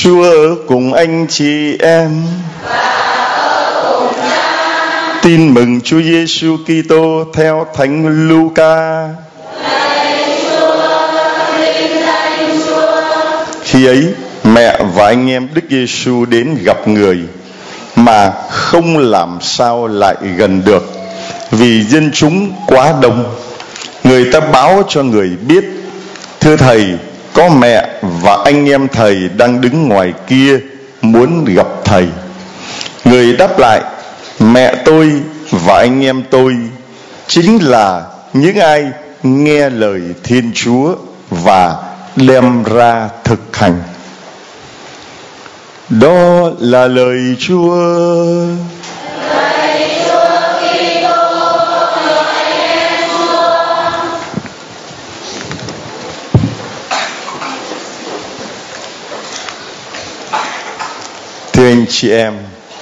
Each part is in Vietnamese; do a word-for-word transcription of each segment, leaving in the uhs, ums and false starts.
Chúa ở cùng anh chị em. Tin mừng Chúa Giêsu Kitô theo Thánh Luca. Khi ấy, mẹ và anh em Đức Giêsu đến gặp người, mà không làm sao lại gần được, vì dân chúng quá đông. Người ta báo cho người biết: thưa thầy, có mẹ và anh em thầy đang đứng ngoài kia muốn gặp thầy. Người đáp lại: mẹ tôi và anh em tôi chính là những ai nghe lời Thiên Chúa và đem ra thực hành. Đó là lời Chúa. Thưa anh chị em,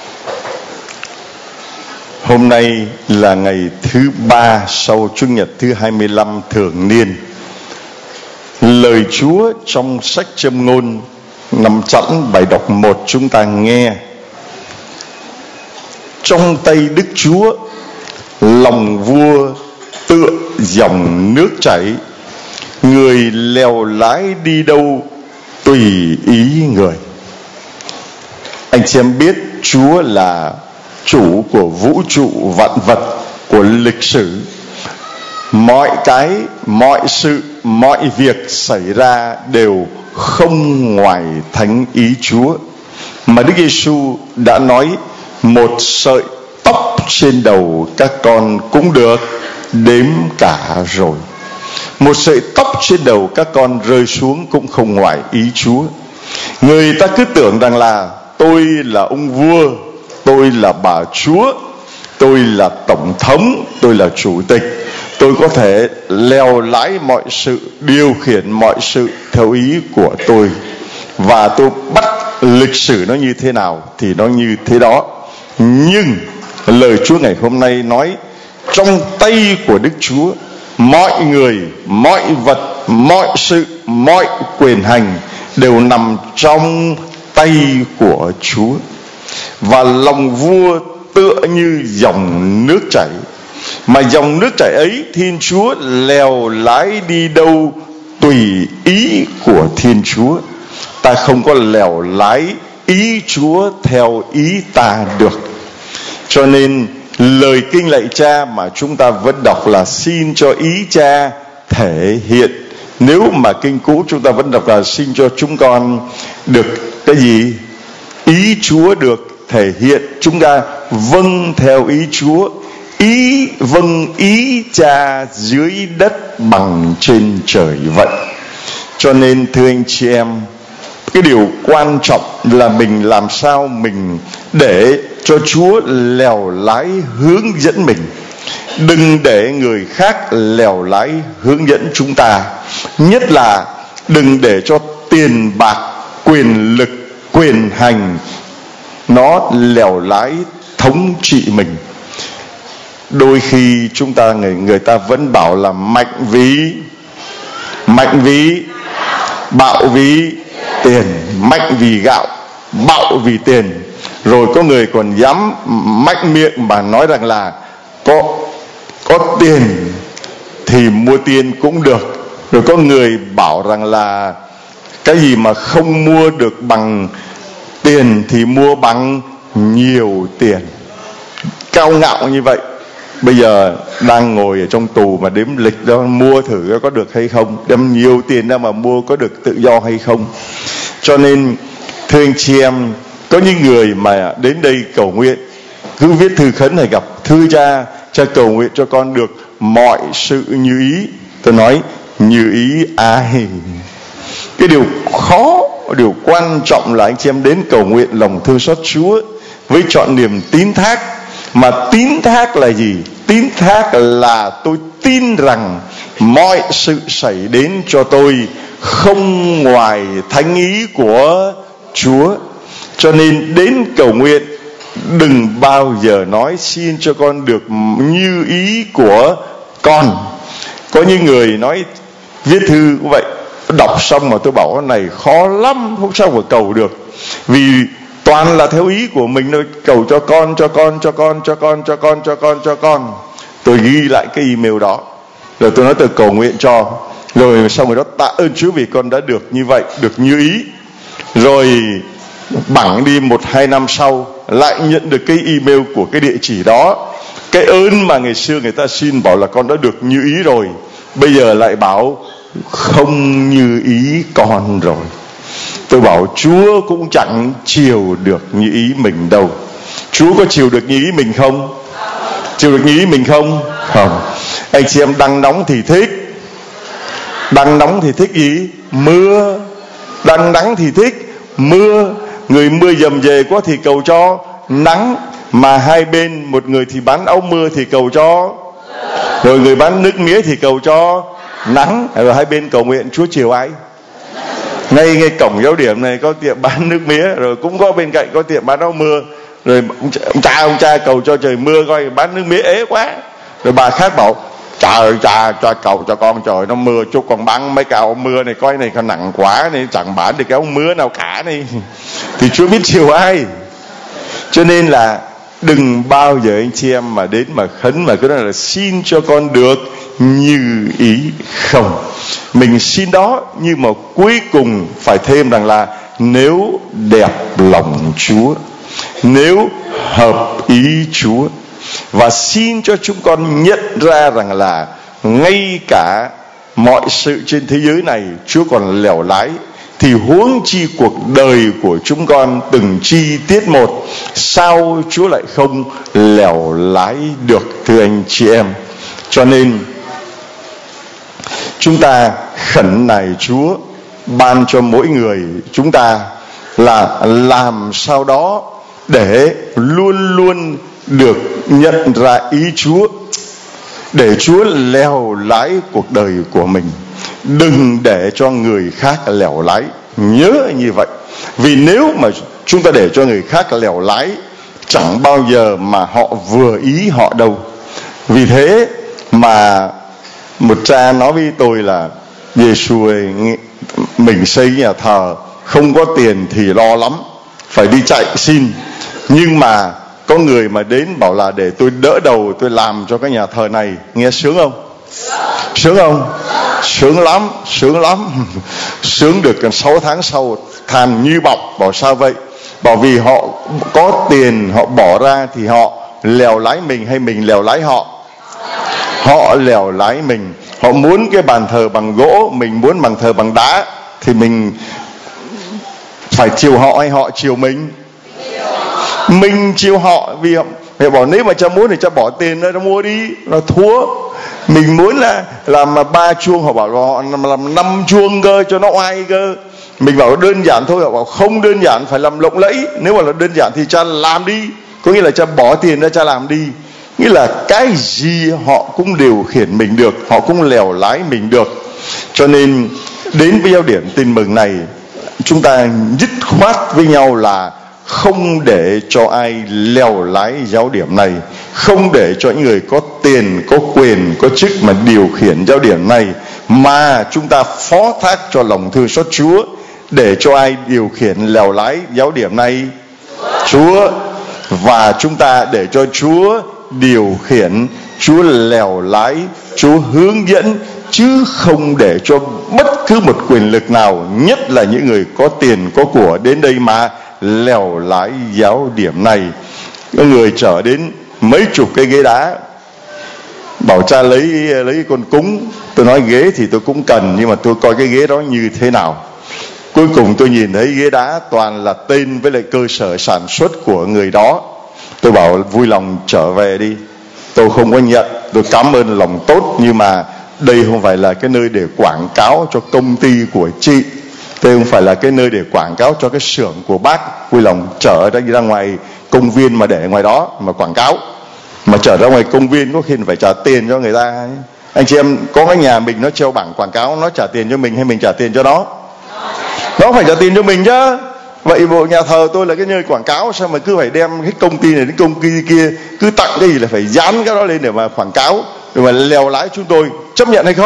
hôm nay là ngày thứ ba sau Chủ nhật thứ hai mươi lăm thường niên. Lời Chúa trong sách Châm Ngôn nằm sẵn bài đọc một chúng ta nghe: trong tay Đức Chúa, lòng vua tựa dòng nước chảy, người lèo lái đi đâu tùy ý người. Anh chị em biết Chúa là chủ của vũ trụ vạn vật, của lịch sử. Mọi cái, mọi sự, mọi việc xảy ra đều không ngoài thánh ý Chúa. Mà Đức Giêsu đã nói: một sợi tóc trên đầu các con cũng được đếm cả rồi. Một sợi tóc trên đầu các con rơi xuống cũng không ngoài ý Chúa. Người ta cứ tưởng rằng là tôi là ông vua, tôi là bà chúa, tôi là tổng thống, tôi là chủ tịch, tôi có thể lèo lái mọi sự, điều khiển mọi sự theo ý của tôi, và tôi bắt lịch sử nó như thế nào thì nó như thế đó. Nhưng lời Chúa ngày hôm nay nói: trong tay của Đức Chúa, mọi người, mọi vật, mọi sự, mọi quyền hành đều nằm trong tay của Chúa. Và lòng vua tựa như dòng nước chảy, mà dòng nước chảy ấy Thiên Chúa lèo lái đi đâu tùy ý của Thiên Chúa. Ta không có lèo lái ý Chúa theo ý ta được. Cho nên lời kinh lạy Cha mà chúng ta vẫn đọc là: xin cho ý Cha thể hiện. Nếu mà kinh cũ chúng ta vẫn đọc là: xin cho chúng con được cái gì? Ý Chúa được thể hiện. Chúng ta vâng theo ý Chúa, ý vâng ý Cha dưới đất bằng trên trời vậy. Cho nên thưa anh chị em, cái điều quan trọng là mình làm sao mình để cho Chúa lèo lái hướng dẫn mình. Đừng để người khác lèo lái hướng dẫn chúng ta. Nhất là đừng để cho tiền bạc, quyền lực, quyền hành nó lèo lái thống trị mình. Đôi khi chúng ta người, người ta vẫn bảo là mạnh vì mạnh vì bạo vì tiền, mạnh vì gạo, bạo vì tiền. Rồi có người còn dám mạnh miệng mà nói rằng là có có tiền thì mua tiền cũng được. Rồi có người bảo rằng là cái gì mà không mua được bằng tiền thì mua bằng nhiều tiền. Cao ngạo như vậy. Bây giờ đang ngồi ở trong tù mà đếm lịch đó, mua thử có được hay không, đem nhiều tiền ra mà mua có được tự do hay không. Cho nên thưa anh chị em, có những người mà đến đây cầu nguyện cứ viết thư khấn này gặp: thưa Cha, Cha cầu nguyện cho con được mọi sự như ý. Tôi nói: như ý ai? Cái điều khó, điều quan trọng là anh chị em đến cầu nguyện lòng thương xót Chúa với trọn niềm tín thác. Mà tín thác là gì? Tín thác là tôi tin rằng mọi sự xảy đến cho tôi không ngoài thánh ý của Chúa. Cho nên đến cầu nguyện đừng bao giờ nói: xin cho con được như ý của con. Có những người nói viết thư cũng vậy: đọc xong mà tôi bảo cái này khó lắm, không sao mà cầu được, vì toàn là theo ý của mình thôi. Cầu cho con, cho con, cho con, cho con, cho con, cho con, cho con. Tôi ghi lại cái email đó, rồi tôi nói tôi cầu nguyện cho, rồi xong rồi đó tạ ơn Chúa vì con đã được như vậy, được như ý. Rồi bẵng đi một hai năm sau lại nhận được cái email của cái địa chỉ đó. Cái ơn mà ngày xưa người ta xin bảo là con đã được như ý rồi, bây giờ lại bảo không như ý con rồi. Tôi bảo Chúa cũng chẳng chiều được như ý mình đâu. Chúa có chiều được như ý mình không? Chiều được như ý mình không? Không. Anh chị em đang nóng thì thích, đang nóng thì thích gì? Mưa. Đang nắng thì thích mưa. Người mưa dầm về quá thì cầu cho nắng. Mà hai bên, một người thì bán áo mưa thì cầu cho, rồi người bán nước mía thì cầu cho nắng. Rồi hai bên cầu nguyện Chúa chiều ai? Ngay ngay cổng giáo điểm này có tiệm bán nước mía, rồi cũng có bên cạnh có tiệm bán áo mưa. Rồi ông cha ông cha cầu cho trời mưa, coi bán nước mía ế quá. Rồi bà khác bảo trời cha cho cầu cho con trời nó mưa chút, còn bán mấy cái áo mưa này coi này còn nặng quá này, chẳng bán được cái áo mưa nào cả này. Thì Chúa biết chiều ai. Cho nên là đừng bao giờ anh chị em mà đến mà khấn mà cứ nói là xin cho con được như ý không. Mình xin đó, nhưng mà cuối cùng phải thêm rằng là nếu đẹp lòng Chúa, nếu hợp ý Chúa. Và xin cho chúng con nhận ra rằng là ngay cả mọi sự trên thế giới này Chúa còn lèo lái, thì huống chi cuộc đời của chúng con từng chi tiết một, sao Chúa lại không lèo lái được, thưa anh chị em. Cho nên chúng ta khẩn nài Chúa ban cho mỗi người chúng ta là làm sao đó để luôn luôn được nhận ra ý Chúa, để Chúa lèo lái cuộc đời của mình. Đừng để cho người khác lèo lái. Nhớ như vậy. Vì nếu mà chúng ta để cho người khác lèo lái, chẳng bao giờ mà họ vừa ý họ đâu. Vì thế mà một cha nói với tôi là Giê-xu ơi, mình xây nhà thờ không có tiền thì lo lắm, phải đi chạy xin. Nhưng mà có người mà đến bảo là để tôi đỡ đầu, tôi làm cho cái nhà thờ này, nghe sướng không? Sướng không? Sướng lắm, sướng lắm. Sướng được gần sáu tháng sau than như bọc. Bảo sao vậy? Bảo vì họ có tiền họ bỏ ra thì họ lèo lái mình hay mình lèo lái họ? Họ lèo lái mình. Họ muốn cái bàn thờ bằng gỗ, mình muốn bàn thờ bằng đá, thì mình phải chiều họ hay họ chiều mình? Mình chiều họ. Vì họ bảo nếu mà cha muốn thì cha bỏ tiền ra, cha mua đi, nó thua. Mình muốn là làm mà ba chuông, họ bảo họ làm năm chuông cơ cho nó oai cơ. Mình bảo đơn giản thôi, họ bảo không đơn giản, phải làm lộng lẫy. Nếu mà là đơn giản thì cha làm đi, có nghĩa là cha bỏ tiền ra cha làm đi. Nghĩa là cái gì họ cũng điều khiển mình được, họ cũng lèo lái mình được. Cho nên đến với giáo điểm tin mừng này, chúng ta dứt khoát với nhau là không để cho ai lèo lái giáo điểm này, không để cho những người có tiền, có quyền, có chức mà điều khiển giáo điểm này, mà chúng ta phó thác cho lòng thương xót Chúa. Để cho ai điều khiển lèo lái giáo điểm này? Chúa. Và chúng ta để cho Chúa điều khiển, Chúa lèo lái, Chúa hướng dẫn, chứ không để cho bất cứ một quyền lực nào, nhất là những người có tiền có của, đến đây mà lèo lái giáo điểm này. Có người chở đến mấy chục cái ghế đá, bảo cha lấy lấy con cúng. Tôi nói ghế thì tôi cũng cần, nhưng mà tôi coi cái ghế đó như thế nào. Cuối cùng tôi nhìn thấy ghế đá toàn là tên với lại cơ sở sản xuất của người đó. Tôi bảo vui lòng trở về đi, tôi không có nhận, tôi cảm ơn lòng tốt, nhưng mà đây không phải là cái nơi để quảng cáo cho công ty của chị, đây không phải là cái nơi để quảng cáo cho cái xưởng của bác. Vui lòng chở ra, ra ngoài công viên mà để ngoài đó mà quảng cáo. Mà chở ra ngoài công viên có khi phải trả tiền cho người ta ấy. Anh chị em có cái nhà mình nó treo bảng quảng cáo, nó trả tiền cho mình hay mình trả tiền cho nó? Nó phải trả tiền cho mình chứ. Vậy bộ nhà thờ tôi là cái nơi quảng cáo, sao mà cứ phải đem cái công ty này đến công ty kia, cứ tặng cái gì là phải dán cái đó lên để mà quảng cáo, để mà lèo lái chúng tôi, chấp nhận hay không?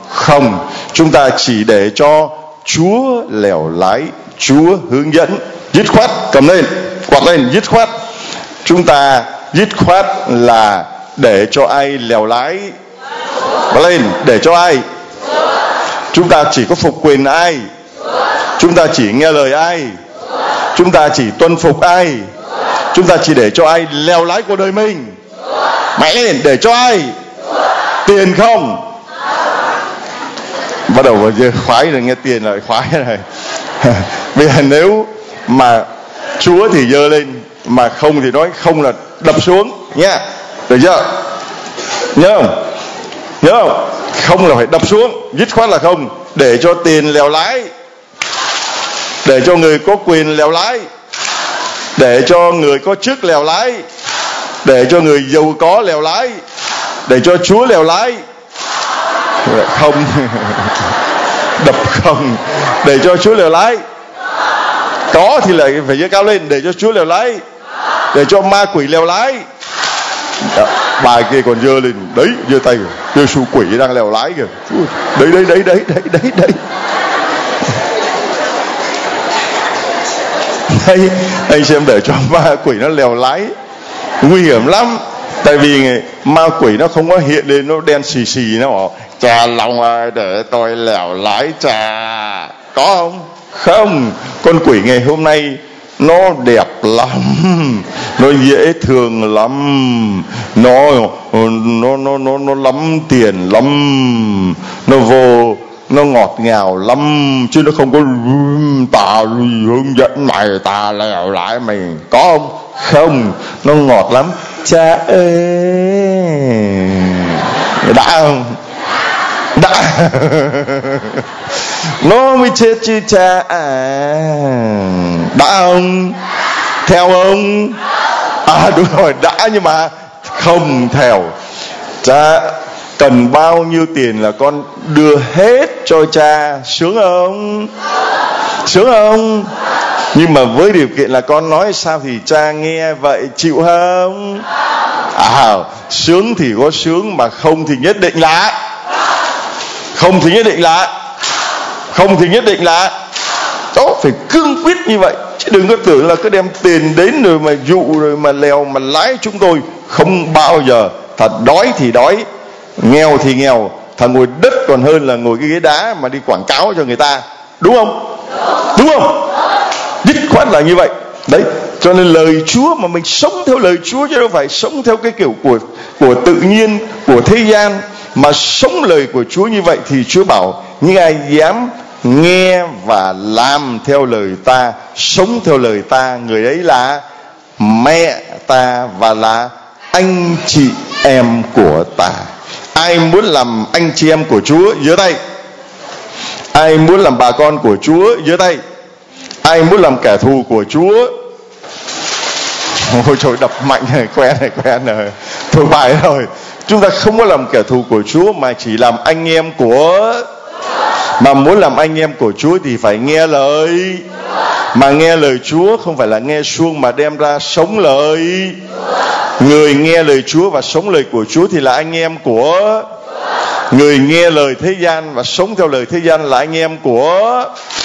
Không, chúng ta chỉ để cho Chúa lèo lái, Chúa hướng dẫn. Dứt khoát, cầm lên, quạt lên, dứt khoát. Chúng ta dứt khoát là để cho ai lèo lái? Quạt lên, để cho ai? Chúng ta chỉ có phục quyền ai? Chúng ta chỉ nghe lời ai? Chúng ta chỉ tuân phục ai? Chúng ta chỉ để cho ai lèo lái cuộc đời mình? Mạnh lên, để cho ai? Tiền không? Bắt đầu vào giờ khoái rồi, nghe tiền lại khoái này. Bây giờ nếu mà Chúa thì giơ lên, mà không thì nói không là đập xuống nha. Được chưa? Nhớ không? Nhớ không? Không là phải đập xuống, dứt khoát là không. Để cho tiền lèo lái, để cho người có quyền lèo lái, để cho người có chức lèo lái, để cho người giàu có lèo lái, để cho Chúa lèo lái. Không. Đập không. Để cho Chúa lèo lái. Có thì lại phải giơ cao lên, để cho Chúa lèo lái, để cho ma quỷ lèo lái. Đó, bài kia còn giơ lên, đấy, giơ tay kìa, giơ su quỷ đang lèo lái kìa. Đấy đấy đấy đấy đấy đấy đấy. Đây, anh xem, để cho ma quỷ nó lèo lái nguy hiểm lắm. Tại vì ma quỷ nó không có hiện lên nó đen xì xì, nó bảo cha Long ơi để tôi lèo lái cha. Có không? Không. Con quỷ ngày hôm nay nó đẹp lắm, nó dễ thương lắm, nó nó nó nó nó lắm tiền lắm, nó vô nó ngọt ngào lắm, chứ nó không có ta hướng dẫn mày, ta lèo lái mày. Có không? Không. Nó ngọt lắm. Cha ơi, đã không? Đã. Nó mới chết chứ cha à. Đã không? Theo không? À đúng rồi, đã nhưng mà không theo. Cha cần bao nhiêu tiền là con đưa hết cho cha, sướng không? Sướng không? Nhưng mà với điều kiện là con nói sao thì cha nghe vậy, chịu không? À, sướng thì có sướng, mà không thì nhất định là không thì nhất định là không thì nhất định là đó, phải cương quyết như vậy. Chứ đừng có tưởng là cứ đem tiền đến rồi mà dụ rồi mà lèo mà lái chúng tôi. Không bao giờ. Thật đói thì đói, nghèo thì nghèo, thà ngồi đất còn hơn là ngồi cái ghế đá mà đi quảng cáo cho người ta. Đúng không? Đúng không? Dứt khoát là như vậy. Đấy, cho nên lời Chúa mà mình sống theo lời Chúa, chứ đâu phải sống theo cái kiểu của của tự nhiên, của thế gian, mà sống lời của Chúa như vậy thì Chúa bảo những ai dám nghe và làm theo lời ta, sống theo lời ta, người ấy là mẹ ta và là anh chị em của ta. Ai muốn làm anh chị em của Chúa giơ tay. Ai muốn làm bà con của Chúa giơ tay. Ai muốn làm kẻ thù của Chúa? Ôi trời, đập mạnh này, quen này, quen rồi. Thôi bài rồi. Chúng ta không có làm kẻ thù của Chúa, mà chỉ làm anh em của. Mà muốn làm anh em của Chúa thì phải nghe lời. Mà nghe lời Chúa không phải là nghe suông, mà đem ra sống lời. Người nghe lời Chúa và sống lời của Chúa thì là anh em của. Người nghe lời thế gian và sống theo lời thế gian là anh em của.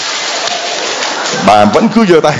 Bà vẫn cứ giơ tay.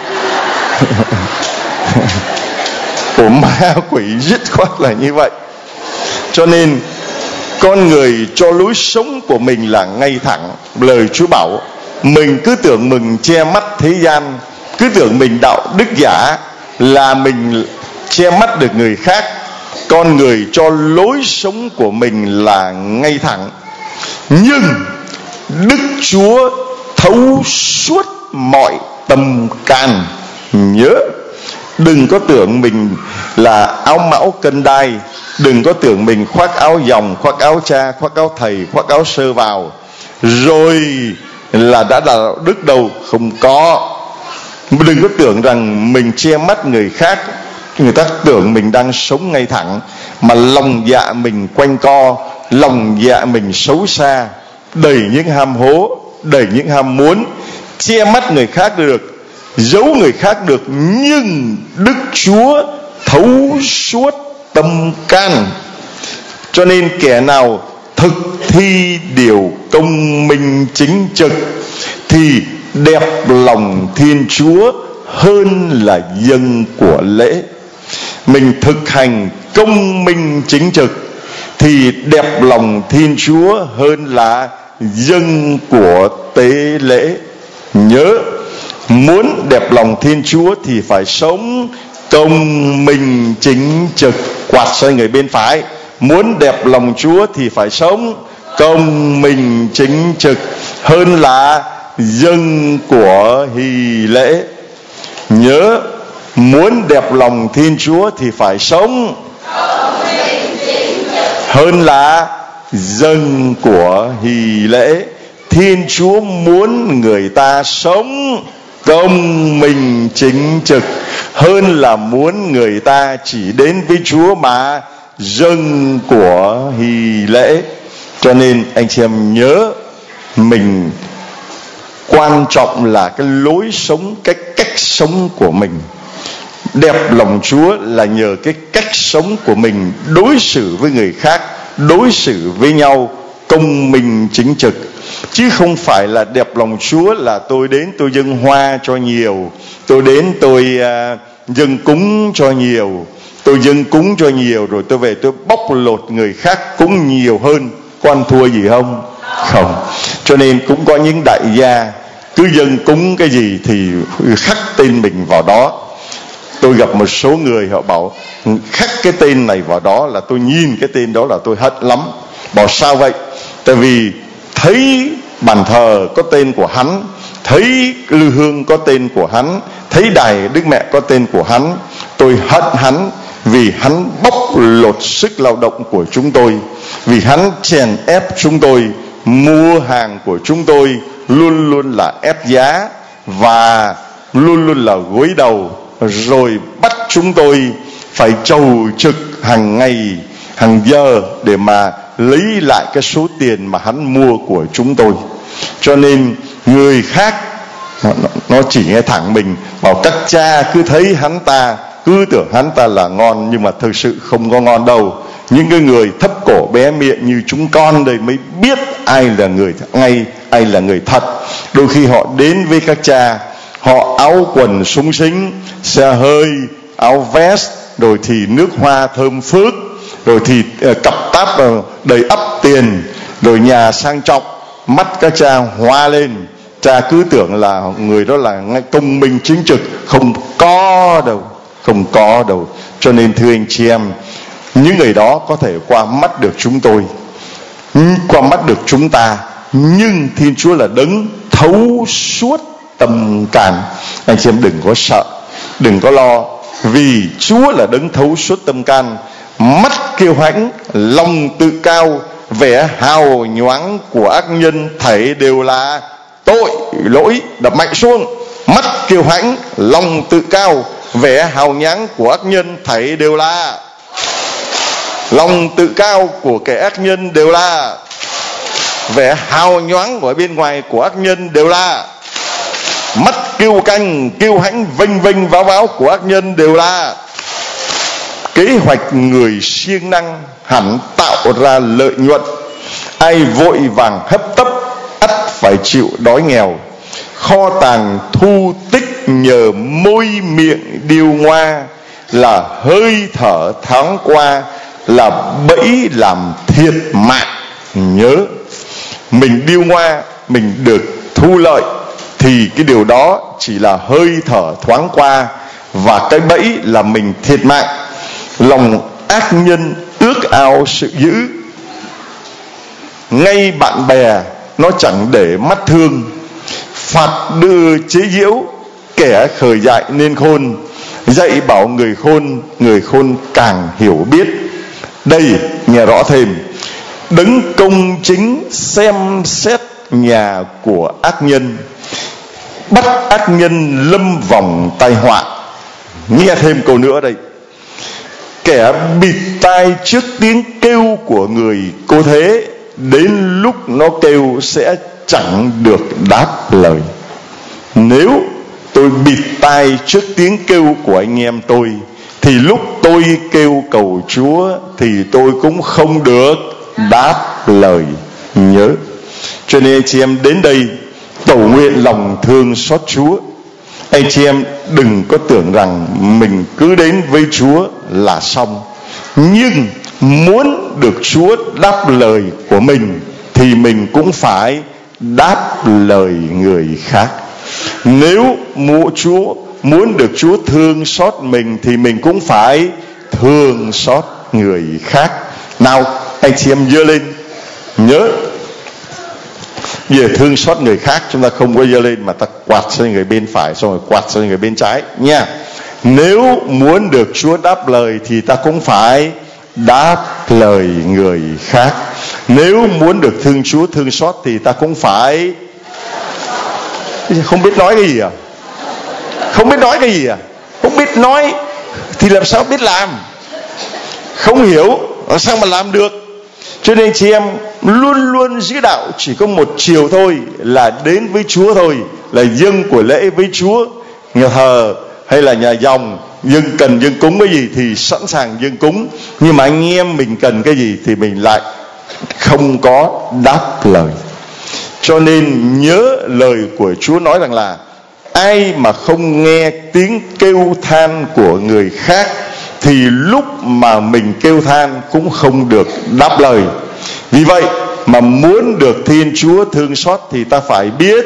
Của ma quỷ dứt khoát là như vậy. Cho nên con người cho lối sống của mình là ngay thẳng. Lời Chúa bảo mình cứ tưởng mình che mắt thế gian, cứ tưởng mình đạo đức giả là mình che mắt được người khác. Con người cho lối sống của mình là ngay thẳng, nhưng Đức Chúa thấu suốt mọi tâm can. Nhớ, đừng có tưởng mình là áo mão cân đai, đừng có tưởng mình khoác áo dòng, khoác áo cha, khoác áo thầy, khoác áo sơ vào rồi là đã là đức đâu. Không có. Đừng có tưởng rằng mình che mắt người khác, người ta tưởng mình đang sống ngay thẳng, mà lòng dạ mình quanh co, lòng dạ mình xấu xa, đầy những ham hố, đầy những ham muốn. Che mắt người khác được, giấu người khác được, nhưng Đức Chúa thấu suốt tâm can. Cho nên kẻ nào thực thi điều công minh chính trực, thì đẹp lòng Thiên Chúa hơn là dâng của lễ. Mình thực hành công minh chính trực thì đẹp lòng Thiên Chúa hơn là dâng của tế lễ. Nhớ, muốn đẹp lòng Thiên Chúa thì phải sống công minh chính trực. Quạt sang người bên phải. Muốn đẹp lòng Chúa thì phải sống công minh chính trực hơn là dâng của hỷ lễ. Nhớ, muốn đẹp lòng Thiên Chúa thì phải sống hơn là dâng của hỷ lễ. Thiên Chúa muốn người ta sống công minh chính trực hơn là muốn người ta chỉ đến với Chúa mà dâng của hỷ lễ. Cho nên anh chị em nhớ, mình quan trọng là cái lối sống, cái cách sống của mình. Đẹp lòng Chúa là nhờ cái cách sống của mình đối xử với người khác, đối xử với nhau công minh chính trực. Chứ không phải là đẹp lòng Chúa là tôi đến tôi dâng hoa cho nhiều, tôi đến tôi uh, dâng cúng cho nhiều, tôi dâng cúng cho nhiều rồi tôi về tôi bóc lột người khác cúng nhiều hơn. Có ăn thua gì không? Không. Cho nên cũng có những đại gia cứ dâng cúng cái gì thì khắc tên mình vào đó. Tôi gặp một số người họ bảo khắc cái tên này vào đó là tôi nhìn cái tên đó là tôi hận lắm. Bảo sao vậy? Tại vì thấy bàn thờ có tên của hắn, thấy lư hương có tên của hắn, thấy đài Đức Mẹ có tên của hắn, tôi hận hắn vì hắn bóc lột sức lao động của chúng tôi, vì hắn chèn ép chúng tôi, mua hàng của chúng tôi luôn luôn là ép giá và luôn luôn là gối đầu, rồi bắt chúng tôi phải chầu trực hàng ngày hàng giờ để mà lấy lại cái số tiền mà hắn mua của chúng tôi. Cho nên người khác nó, nó chỉ nghe thẳng mình, bảo các cha cứ thấy hắn ta, cứ tưởng hắn ta là ngon, nhưng mà thực sự không có ngon đâu. Những cái người thấp cổ bé miệng như chúng con đây mới biết ai là người ngay, ai là người thật. Đôi khi họ đến với các cha, họ áo quần súng xính, xe hơi, áo vest, rồi thì nước hoa thơm phước, rồi thì uh, cặp táp uh, đầy ắp tiền, rồi nhà sang trọng. Mắt các cha hoa lên, cha cứ tưởng là người đó là công minh chính trực. Không có đâu, không có đâu. Cho nên thưa anh chị em, những người đó có thể qua mắt được chúng tôi, qua mắt được chúng ta, nhưng Thiên Chúa là đấng thấu suốt tâm can. Anh chị em đừng có sợ, đừng có lo, vì Chúa là đấng thấu suốt tâm can. Mắt kiêu hãnh, lòng tự cao, vẻ hào nhoáng của ác nhân thảy đều là tội lỗi. Đập mạnh xuống. Mắt kiêu hãnh, lòng tự cao, vẻ hào nhoáng của ác nhân thảy đều là. Lòng tự cao của kẻ ác nhân đều là. Vẻ hào nhoáng ở bên ngoài của ác nhân đều là. Mắt kiêu căng, kiêu hãnh, vênh vênh váo váo của ác nhân đều là. Kế hoạch người siêng năng hẳn tạo ra lợi nhuận. Ai vội vàng hấp tấp ắt phải chịu đói nghèo. Kho tàng thu tích nhờ môi miệng điêu ngoa, là hơi thở thoáng qua, là bẫy làm thiệt mạng. Nhớ, mình điêu ngoa, mình được thu lợi thì cái điều đó chỉ là hơi thở thoáng qua, và cái bẫy là mình thiệt mạng. Lòng ác nhân ước ao sự dữ, ngay bạn bè nó chẳng để mắt thương. Phạt đưa chế giễu, kẻ khờ dại nên khôn. Dạy bảo người khôn, người khôn càng hiểu biết. Đây nghe rõ thêm, đấng công chính xem xét nhà của ác nhân, bắt ác nhân lâm vòng tai họa. Nghe thêm câu nữa đây, kẻ bịt tai trước tiếng kêu của người cô thế, đến lúc nó kêu sẽ chẳng được đáp lời. Nếu tôi bịt tai trước tiếng kêu của anh em tôi, thì lúc tôi kêu cầu Chúa thì tôi cũng không được đáp lời nhớ. Cho nên anh chị em đến đây cầu nguyện lòng thương xót Chúa. Anh chị em đừng có tưởng rằng mình cứ đến với Chúa là xong, nhưng muốn được Chúa đáp lời của mình thì mình cũng phải đáp lời người khác. Nếu muốn Chúa muốn được Chúa thương xót mình thì mình cũng phải thương xót người khác. Nào anh chị em giơ lên, nhớ về thương xót người khác chúng ta không có giơ lên mà ta quạt sang người bên phải xong rồi quạt sang người bên trái nha. Nếu muốn được Chúa đáp lời thì ta cũng phải đáp lời người khác. Nếu muốn được thương Chúa thương xót thì ta cũng phải không biết nói cái gì à? Không biết nói cái gì à? Không biết nói thì làm sao biết làm? Không hiểu làm sao mà làm được? Cho nên chị em luôn luôn giữ đạo chỉ có một chiều thôi, là đến với Chúa thôi, là dâng của lễ với Chúa. Nhà thờ hay là nhà dòng dâng cần dâng cúng cái gì thì sẵn sàng dâng cúng, nhưng mà anh em mình cần cái gì thì mình lại không có đáp lời. Cho nên nhớ lời của Chúa nói rằng là ai mà không nghe tiếng kêu than của người khác thì lúc mà mình kêu than cũng không được đáp lời. Vì vậy mà muốn được Thiên Chúa thương xót thì ta phải biết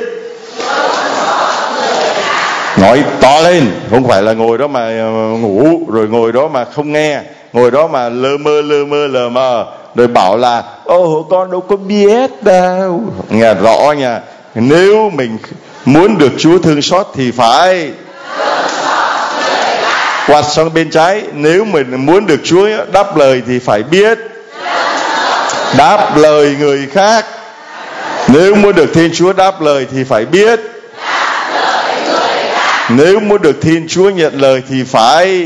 nói to lên, không phải là ngồi đó mà ngủ rồi ngồi đó mà không nghe, ngồi đó mà lơ mơ lơ mơ lờ mờ rồi bảo là ô con đâu có biết đâu. Nghe rõ nha, nếu mình muốn được Chúa thương xót thì phải quạt sang bên trái. Nếu mình muốn được Chúa đáp lời thì phải biết đáp lời người khác. Nếu muốn được Thiên Chúa đáp lời thì phải biết nếu muốn được Thiên Chúa nhận lời thì phải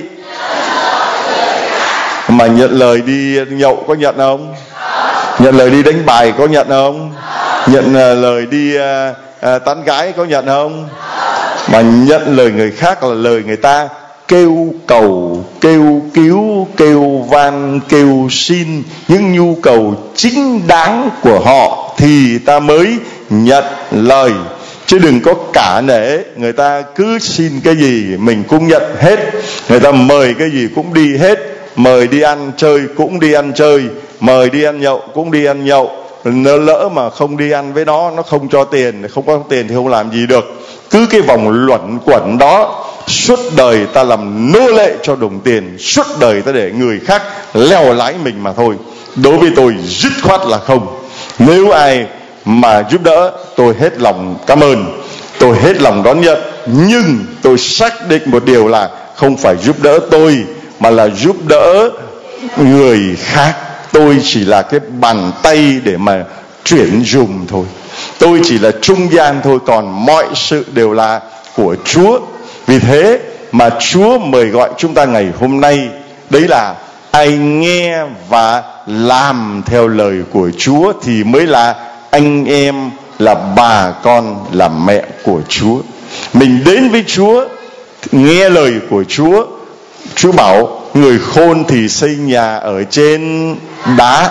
mà nhận lời đi nhậu có nhận không? Nhận lời đi đánh bài có nhận không? Nhận lời đi uh, uh, tán gái có nhận không? Mà nhận lời người khác là lời người ta kêu cầu, kêu cứu, kêu van, kêu xin những nhu cầu chính đáng của họ thì ta mới nhận lời. Chứ đừng có cả nể, người ta cứ xin cái gì mình cũng nhận hết, người ta mời cái gì cũng đi hết, mời đi ăn chơi cũng đi ăn chơi, mời đi ăn nhậu cũng đi ăn nhậu. Nó lỡ mà không đi ăn với nó, nó không cho tiền, không có tiền thì không làm gì được. Cứ cái vòng luẩn quẩn đó, suốt đời ta làm nô lệ cho đồng tiền, suốt đời ta để người khác leo lái mình mà thôi. Đối với tôi dứt khoát là không. Nếu ai mà giúp đỡ tôi hết lòng cảm ơn, tôi hết lòng đón nhận, nhưng tôi xác định một điều là không phải giúp đỡ tôi mà là giúp đỡ người khác. Tôi chỉ là cái bàn tay để mà chuyển dùng thôi, tôi chỉ là trung gian thôi, còn mọi sự đều là của Chúa. Vì thế mà Chúa mời gọi chúng ta ngày hôm nay, đấy là ai nghe và làm theo lời của Chúa thì mới là anh em, là bà con, là mẹ của Chúa. Mình đến với Chúa, nghe lời của Chúa. Chúa bảo người khôn thì xây nhà ở trên đá.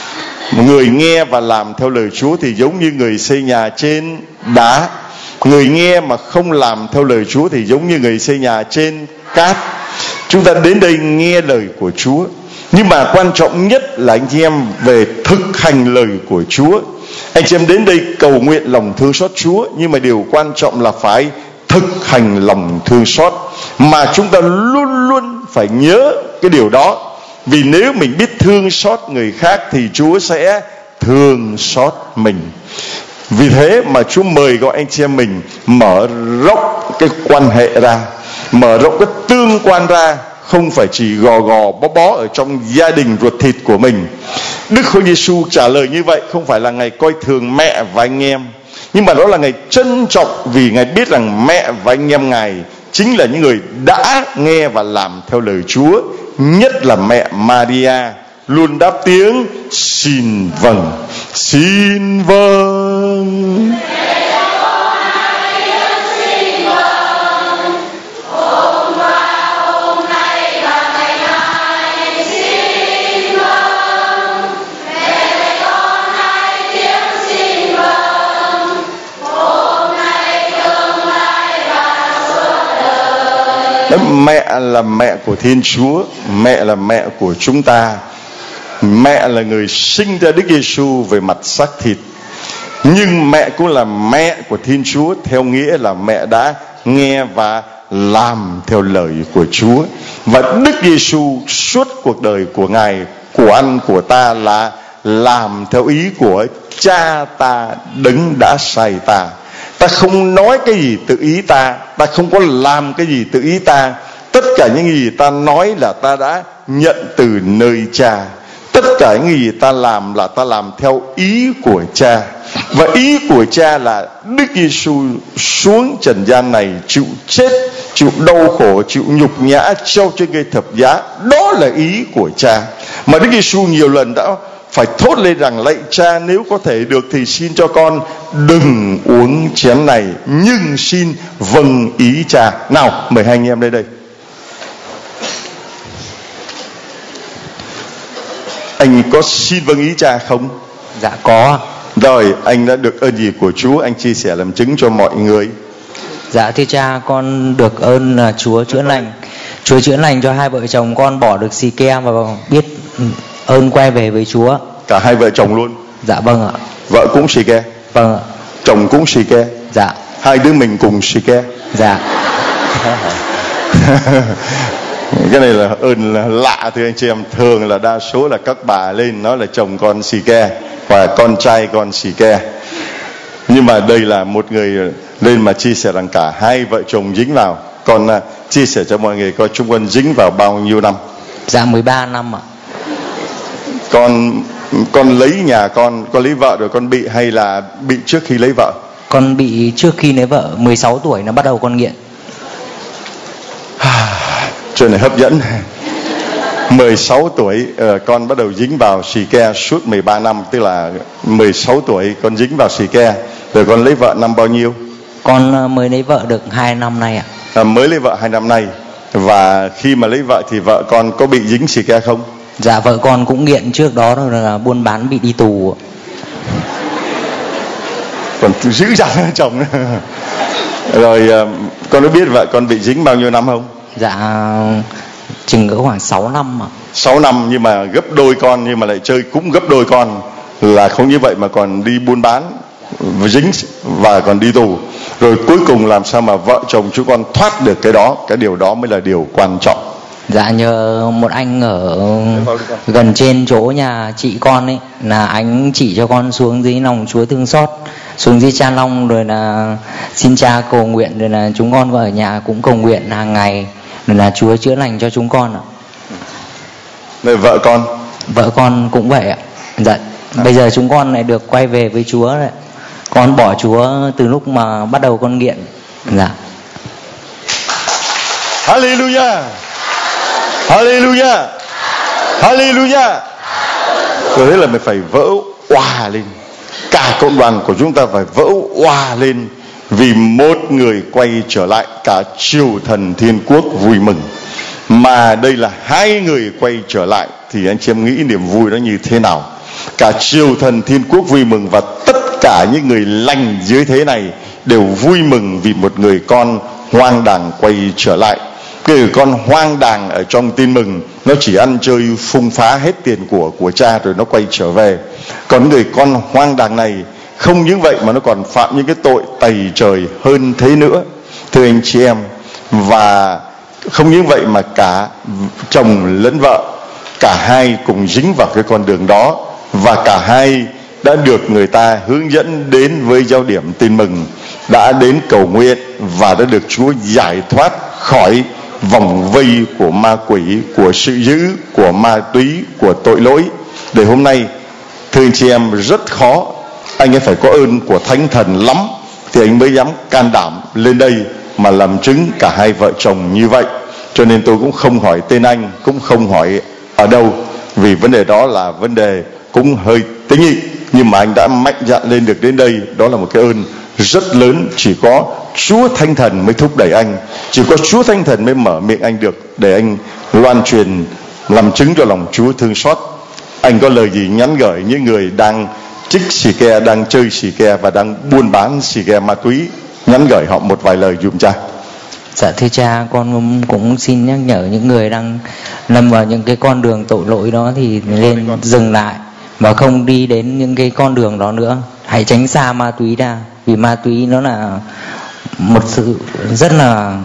Người nghe và làm theo lời Chúa thì giống như người xây nhà trên đá. Người nghe mà không làm theo lời Chúa thì giống như người xây nhà trên cát. Chúng ta đến đây nghe lời của Chúa, nhưng mà quan trọng nhất là anh chị em về thực hành lời của Chúa. Anh chị em đến đây cầu nguyện lòng thương xót Chúa, nhưng mà điều quan trọng là phải thực hành lòng thương xót. Mà chúng ta luôn luôn phải nhớ cái điều đó. Vì nếu mình biết thương xót người khác thì Chúa sẽ thương xót mình. Vì thế mà Chúa mời gọi anh chị em mình mở rộng cái quan hệ ra, mở rộng cái tương quan ra, không phải chỉ gò gò bó bó ở trong gia đình ruột thịt của mình. Đức Chúa Giêsu trả lời như vậy không phải là Ngài coi thường mẹ và anh em, nhưng mà đó là Ngài trân trọng, vì Ngài biết rằng mẹ và anh em Ngài chính là những người đã nghe và làm theo lời Chúa. Nhất là mẹ Maria luôn đáp tiếng xin vâng, xin vâng. Hãy subscribe cho kênh Ghiền Mì Gõ để không bỏ lỡ Mẹ là mẹ của Thiên Chúa, mẹ là mẹ của chúng ta. Mẹ là người sinh ra Đức Giêsu về mặt xác thịt, nhưng mẹ cũng là mẹ của Thiên Chúa, theo nghĩa là mẹ đã nghe và làm theo lời của Chúa. Và Đức Giêsu suốt cuộc đời của Ngài, của anh của ta là làm theo ý của Cha ta đấng đã sai ta. Ta không nói cái gì tự ý ta, ta không có làm cái gì tự ý ta. Tất cả những gì ta nói là ta đã nhận từ nơi Cha. Tất cả những gì ta làm là ta làm theo ý của Cha. Và ý của Cha là Đức Giêsu xuống trần gian này chịu chết, chịu đau khổ, chịu nhục nhã, treo trên cây thập giá. Đó là ý của Cha. Mà Đức Giêsu nhiều lần đã phải thốt lên rằng: lạy Cha, nếu có thể được thì xin cho con đừng uống chén này, nhưng xin vâng ý Cha. Nào, mời hai anh em lên đây. Anh có xin vâng ý Cha không? Dạ có. Rồi, anh đã được ơn gì của Chúa? Anh chia sẻ làm chứng cho mọi người. Dạ thưa Cha, con được ơn Chúa chữa lành. Chúa chữa lành cho hai vợ chồng con bỏ được xì ke và biết ơn quay về với Chúa. Cả hai vợ chồng luôn? Dạ vâng ạ. Vợ cũng xì ke? Vâng ạ. Chồng cũng xì ke? Dạ. Hai đứa mình cùng xì ke? Dạ. Cái này là ơn là lạ thưa anh chị em. Thường là đa số là các bà lên nói là chồng con xì ke và con trai con xì ke. Nhưng mà đây là một người lên mà chia sẻ rằng cả hai vợ chồng dính vào. Con uh, chia sẻ cho mọi người coi chúng con dính vào bao nhiêu năm? Dạ mười ba năm ạ. Con con lấy nhà con, con lấy vợ rồi con bị hay là bị trước khi lấy vợ? Con bị trước khi lấy vợ, mười sáu tuổi nó bắt đầu con nghiện. Chuyện này hấp dẫn. mười sáu tuổi uh, con bắt đầu dính vào xì ke, suốt mười ba năm, tức là mười sáu tuổi con dính vào xì ke. Rồi con lấy vợ năm bao nhiêu? Con mới lấy vợ được hai năm nay ạ. À, mới lấy vợ hai năm nay. Và khi mà lấy vợ thì vợ con có bị dính xì ke không? Dạ vợ con cũng nghiện trước đó rồi, là buôn bán bị đi tù. Còn giữ dằn hơn chồng. Rồi uh, con có biết vợ con bị dính bao nhiêu năm không? Dạ chừng cỡ khoảng sáu năm ạ. sáu năm, nhưng mà gấp đôi con, nhưng mà lại chơi cũng gấp đôi con. Là không như vậy mà còn đi buôn bán, dính và còn đi tù. Rồi cuối cùng làm sao mà vợ chồng chúng con thoát được cái đó? Cái điều đó mới là điều quan trọng. Dạ nhờ một anh ở gần trên chỗ nhà chị con ấy, là anh chỉ cho con xuống dưới lòng Chúa thương xót, xuống dưới Cha Long, rồi là xin Cha cầu nguyện, rồi là chúng con ở nhà cũng cầu nguyện hàng ngày, rồi là Chúa chữa lành cho chúng con ạ. Rồi vợ con? Vợ con cũng vậy ạ. Dạ. À. Bây giờ chúng con lại được quay về với Chúa đấy. Con bỏ Chúa từ lúc mà bắt đầu con nghiện. Dạ. Hallelujah. Hallelujah. Hallelujah. Tôi thấy là mình phải vỡ òa lên. Cả cộng đoàn của chúng ta phải vỡ òa lên, vì một người quay trở lại, cả triều thần thiên quốc vui mừng. Mà đây là hai người quay trở lại, thì anh chị em nghĩ niềm vui đó như thế nào? Cả triều thần thiên quốc vui mừng, và tất cả những người lành dưới thế này đều vui mừng vì một người con hoang đàng quay trở lại. Cái người con hoang đàng ở trong tin mừng, nó chỉ ăn chơi phung phá hết tiền của của cha rồi nó quay trở về. Còn người con hoang đàng này không những vậy mà nó còn phạm những cái tội tày trời hơn thế nữa, thưa anh chị em. Và không những vậy mà cả chồng lẫn vợ, cả hai cùng dính vào cái con đường đó, và cả hai đã được người ta hướng dẫn đến với giáo điểm tin mừng, đã đến cầu nguyện và đã được Chúa giải thoát khỏi vòng vây của ma quỷ, của sự dữ, của ma túy, của tội lỗi. Để hôm nay, thưa anh chị em, rất khó, anh ấy phải có ơn của Thánh Thần lắm thì anh mới dám can đảm lên đây mà làm chứng cả hai vợ chồng như vậy. Cho nên tôi cũng không hỏi tên anh, cũng không hỏi ở đâu, vì vấn đề đó là vấn đề cũng hơi tế nhị. Nhưng mà anh đã mạnh dạn lên được đến đây, đó là một cái ơn rất lớn. Chỉ có Chúa Thánh Thần mới thúc đẩy anh, chỉ có Chúa Thánh Thần mới mở miệng anh được để anh loan truyền, làm chứng cho lòng Chúa thương xót. Anh có lời gì nhắn gửi những người đang chích xì ke, đang chơi xì ke và đang buôn bán xì ke ma túy, nhắn gửi họ một vài lời dùm cha. Dạ thưa cha, con cũng xin nhắc nhở những người đang lâm vào những cái con đường tội lỗi đó thì nên dừng lại và không đi đến những cái con đường đó nữa. Hãy tránh xa ma túy ra, vì ma túy nó là một sự rất là,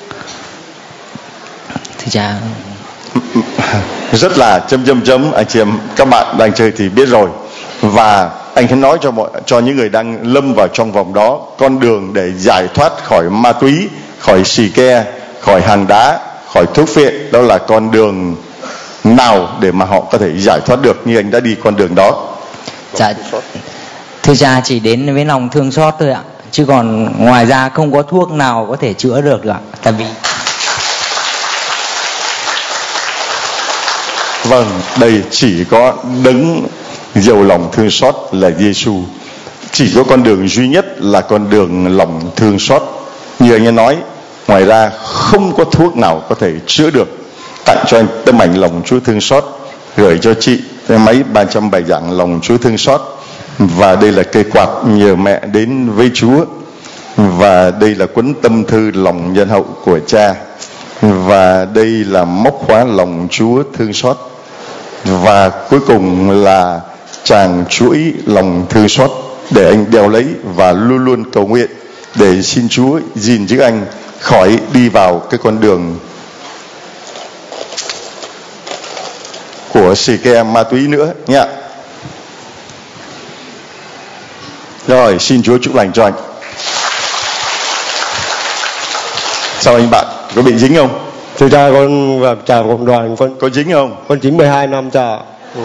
thưa cha, rất là chấm chấm chấm. Anh chị em các bạn đang chơi thì biết rồi. Và anh hãy nói cho mọi cho những người đang lâm vào trong vòng đó, con đường để giải thoát khỏi ma túy, khỏi xì ke, khỏi hàng đá, khỏi thuốc phiện, đó là con đường nào để mà họ có thể giải thoát được như anh đã đi con đường đó. Dạ, thưa cha, chỉ đến với lòng thương xót thôi ạ, chứ còn ngoài ra không có thuốc nào có thể chữa được ạ. Tại vì vâng, đây chỉ có đấng giàu lòng thương xót là Giêsu. Chỉ có con đường duy nhất là con đường lòng thương xót. Như anh ấy nói, ngoài ra không có thuốc nào có thể chữa được. Tặng cho anh tấm ảnh lòng Chúa thương xót, gửi cho chị cái máy ba trăm bài giảng lòng Chúa thương xót. Và đây là cây quạt nhờ mẹ đến với Chúa. Và đây là cuốn tâm thư lòng nhân hậu của cha. Và đây là móc khóa lòng Chúa thương xót. Và cuối cùng là tràng chuỗi lòng thương xót để anh đeo lấy và luôn luôn cầu nguyện để xin Chúa gìn giữ anh khỏi đi vào cái con đường của xì ke ma túy nữa nhé. Rồi, xin Chúa chúc lành cho anh. Sao anh bạn, có bị dính không? Thưa cha, con vào tràng cộng đoàn con có dính không? Con chín mười hai năm cha.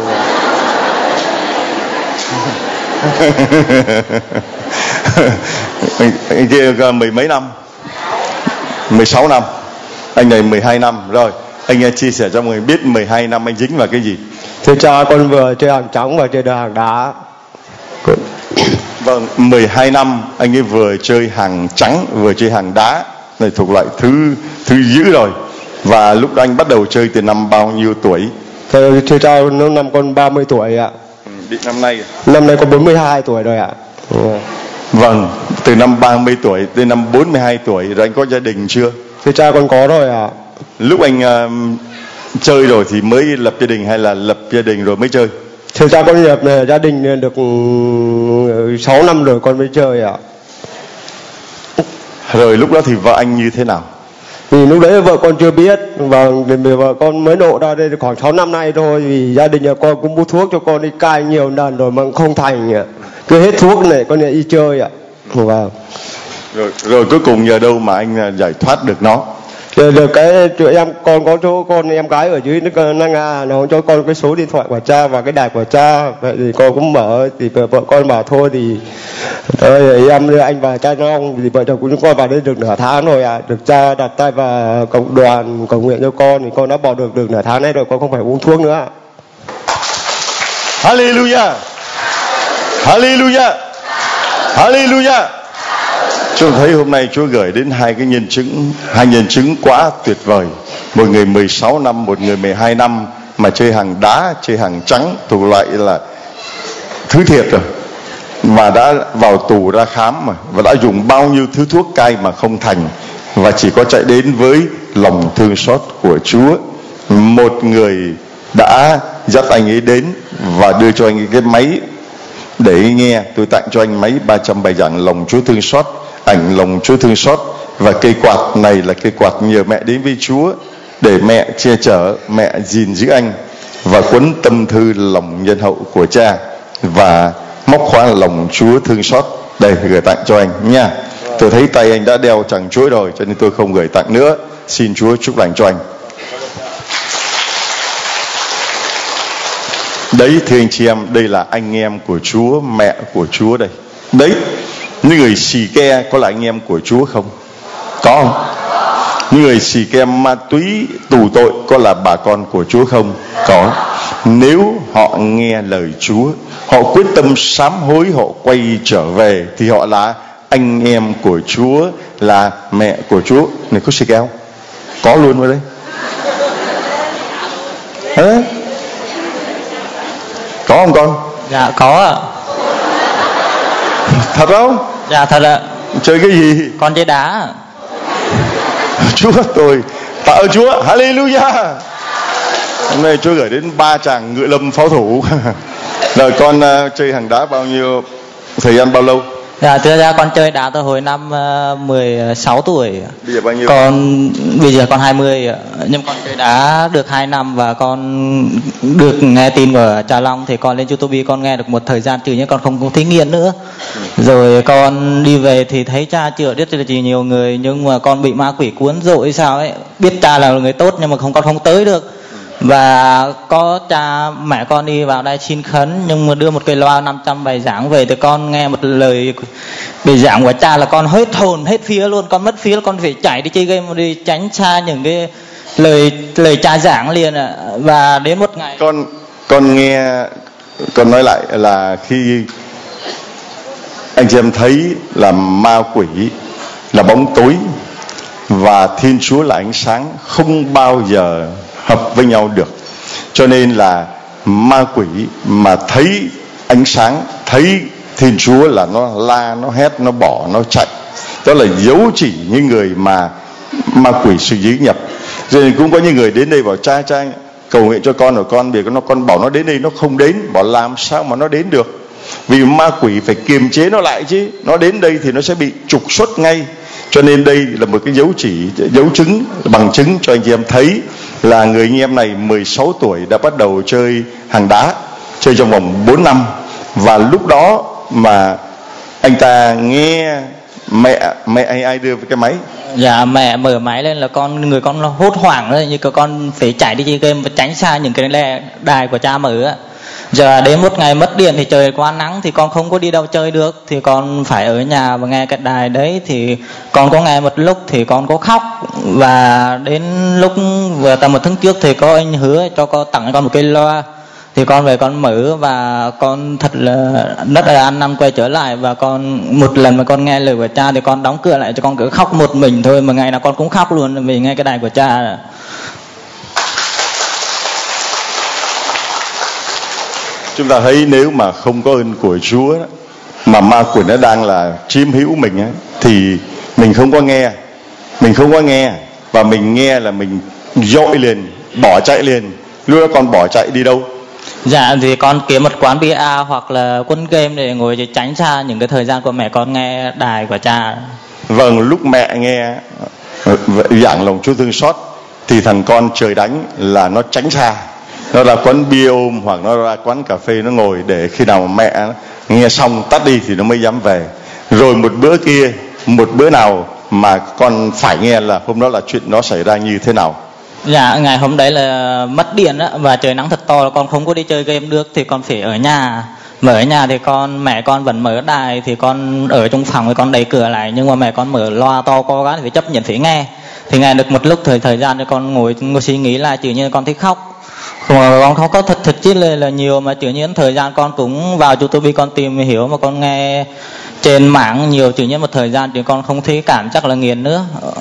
Anh kia mười mấy năm, mười sáu năm, anh này mười hai năm. Rồi anh chia sẻ cho mọi người biết mười hai năm anh dính vào cái gì. Thưa cha, con vừa chơi hàng trắng và chơi được hàng đá. Vâng, mười hai năm anh ấy vừa chơi hàng trắng vừa chơi hàng đá, này thuộc loại thứ thứ dữ rồi. Và lúc đó anh bắt đầu chơi từ năm bao nhiêu tuổi? Thưa, thưa cha, năm con ba mươi tuổi ạ. Định năm nay Năm nay con bốn mươi hai tuổi rồi ạ. Ừ. Vâng, từ năm ba mươi tuổi đến năm bốn mươi hai tuổi rồi anh có gia đình chưa? Thưa cha, con có rồi ạ. Lúc anh uh, chơi rồi thì mới lập gia đình hay là lập gia đình rồi mới chơi? Thưa cha, con lập gia đình được sáu năm rồi con mới chơi ạ. Rồi lúc đó thì vợ anh như thế nào? Vì lúc đấy vợ con chưa biết, và vợ con mới nộ ra đây khoảng sáu năm nay thôi. Vì gia đình nhà con cũng mua thuốc cho con đi cai nhiều lần rồi mà không thành ạ. Cứ hết thuốc này con đi chơi ạ. Wow. Rồi, rồi cuối cùng nhờ đâu mà anh giải thoát được nó? Được, được cái tụi em con có chỗ con em gái ở dưới nước Nga Nga, nó cho con cái số điện thoại của cha và cái đài của cha. Vậy thì con cũng mở, thì vợ con bảo thôi thì thôi, em đưa anh và cha Long, thì vợ chồng của chúng con vào đây được nửa tháng rồi ạ. À. Được cha đặt tay vào cộng đoàn cầu nguyện cho con thì con đã bỏ được được nửa tháng nay rồi, con không phải uống thuốc nữa. Hallelujah, Hallelujah, Hallelujah. Chúng thấy hôm nay Chúa gửi đến hai cái nhân chứng, hai nhân chứng quá tuyệt vời. Một người mười sáu năm, một người mười hai năm mà chơi hàng đá, chơi hàng trắng, thuộc loại là thứ thiệt rồi. Và đã vào tù ra khám mà, và đã dùng bao nhiêu thứ thuốc cai mà không thành. Và chỉ có chạy đến với lòng thương xót của Chúa. Một người đã dắt anh ấy đến và đưa cho anh ấy cái máy để nghe. Tôi tặng cho anh máy ba trăm bài giảng lòng Chúa thương xót, ảnh lòng Chúa thương xót. Và cây quạt này là cây quạt nhờ mẹ đến với Chúa để mẹ che chở, mẹ gìn giữ anh. Và cuốn tâm thư lòng nhân hậu của cha và móc khóa lòng Chúa thương xót, đây gửi tặng cho anh nha. Tôi thấy tay anh đã đeo chẳng chuỗi rồi cho nên tôi không gửi tặng nữa. Xin Chúa chúc lành cho anh. Đấy thưa anh chị em, đây là anh em của Chúa, mẹ của Chúa đây. Đấy, những người xì ke có là anh em của Chúa không? Có không? Những người xì ke ma túy tù tội có là bà con của Chúa không? Có. Nếu họ nghe lời Chúa, họ quyết tâm sám hối, họ quay trở về thì họ là anh em của Chúa, là mẹ của Chúa. Này có xì ke không? Có luôn vào đây. Hả? Có không con? Dạ có ạ. Thật không? Dạ thật ạ. Chơi cái gì? Con chơi đá. Chúa. Tôi tạ ơn Chúa, hallelujah. Hôm nay Chúa gửi đến ba chàng ngựa lâm pháo thủ. Rồi con uh, chơi hàng đá bao nhiêu, thời gian bao lâu? Dạ, thưa ra con chơi đá từ hồi năm uh, mười sáu tuổi. Bây giờ bao nhiêu? Con bây giờ con hai mươi, nhưng con chơi đá được hai năm và con được nghe tin của Cha Long thì con lên YouTube con nghe được một thời gian, trừ nhưng con không có thấy nghiện nữa. Ừ. Rồi con đi về thì thấy cha chữa rất là nhiều người, nhưng mà con bị ma quỷ cuốn dội sao ấy. Biết cha là người tốt nhưng mà không con không tới được. Và có cha mẹ con đi vào đây xin khấn, nhưng mà đưa một cái loa năm trăm bài giảng về thì con nghe một lời bài giảng của cha là con hết hồn hết phía luôn, con mất phía, con phải chạy đi chơi game, đi tránh xa những cái lời lời cha giảng liền ạ. Và đến một ngày con con nghe con nói lại là khi anh chị em thấy là ma quỷ là bóng tối và Thiên Chúa là ánh sáng, không bao giờ hợp với nhau được. Cho nên là ma quỷ mà thấy ánh sáng, thấy Thiên Chúa là nó la, nó hét, nó bỏ, nó chạy. Đó là dấu chỉ những người mà ma quỷ sự dí nhập. Rồi cũng có những người đến đây bảo cha cha cầu nguyện cho con, rồi con vì nó con bảo nó đến đây nó không đến, bảo làm sao mà nó đến được, vì ma quỷ phải kiềm chế nó lại chứ, nó đến đây thì nó sẽ bị trục xuất ngay. Cho nên đây là một cái dấu chỉ, dấu chứng, bằng chứng cho anh chị em thấy là người anh em này mười sáu tuổi đã bắt đầu chơi hàng đá, chơi trong vòng bốn năm. Và lúc đó mà anh ta nghe mẹ mẹ ai ai đưa cái máy. Dạ, mẹ mở máy lên là con người con hốt hoảng rồi, như con phải chạy đi chơi game và tránh xa những cái đài của cha mở á. Giờ đến một ngày mất điện thì trời quá nắng thì con không có đi đâu chơi được, thì con phải ở nhà và nghe cái đài đấy. Thì con có nghe một lúc thì con có khóc, và đến lúc vừa tầm một tháng trước thì có anh hứa cho con tặng cho con một cái loa, thì con về con mở và con thật là rất là ăn năn quay trở lại. Và con một lần mà con nghe lời của cha thì con đóng cửa lại cho con cứ khóc một mình thôi, mà ngày nào con cũng khóc luôn vì nghe cái đài của cha. Chúng ta thấy nếu mà không có ơn của Chúa mà ma quỷ nó đang là chiếm hữu mình ấy, thì mình không có nghe, mình không có nghe và mình nghe là mình dội liền, bỏ chạy liền. Lúc đó con bỏ chạy đi đâu? Dạ thì con kiếm một quán bia hoặc là quân game để ngồi để tránh xa những cái thời gian của mẹ con nghe đài của cha. Vâng, lúc mẹ nghe giảng lòng Chúa thương xót thì thằng con trời đánh là nó tránh xa, nó ra quán bia ôm hoặc nó ra quán cà phê nó ngồi để khi nào mẹ nghe xong tắt đi thì nó mới dám về. Rồi một bữa kia, một bữa nào mà con phải nghe là hôm đó là chuyện nó xảy ra như thế nào? Dạ, ngày hôm đấy là mất điện á, và trời nắng thật to là con không có đi chơi game được, thì con phải ở nhà. Mà ở nhà thì con mẹ con vẫn mở đài, thì con ở trong phòng thì con đẩy cửa lại, nhưng mà mẹ con mở loa to co quá thì phải chấp nhận phải nghe. Thì nghe được một lúc thời thời gian thì con ngồi, ngồi suy nghĩ lại, tự nhiên con thấy khóc. Mà con không có thật thật chứ là, là nhiều, mà tự nhiên thời gian con cũng vào YouTube con tìm hiểu, mà con nghe trên mạng nhiều, tự nhiên một thời gian thì con không thấy cảm chắc là nghiền nữa.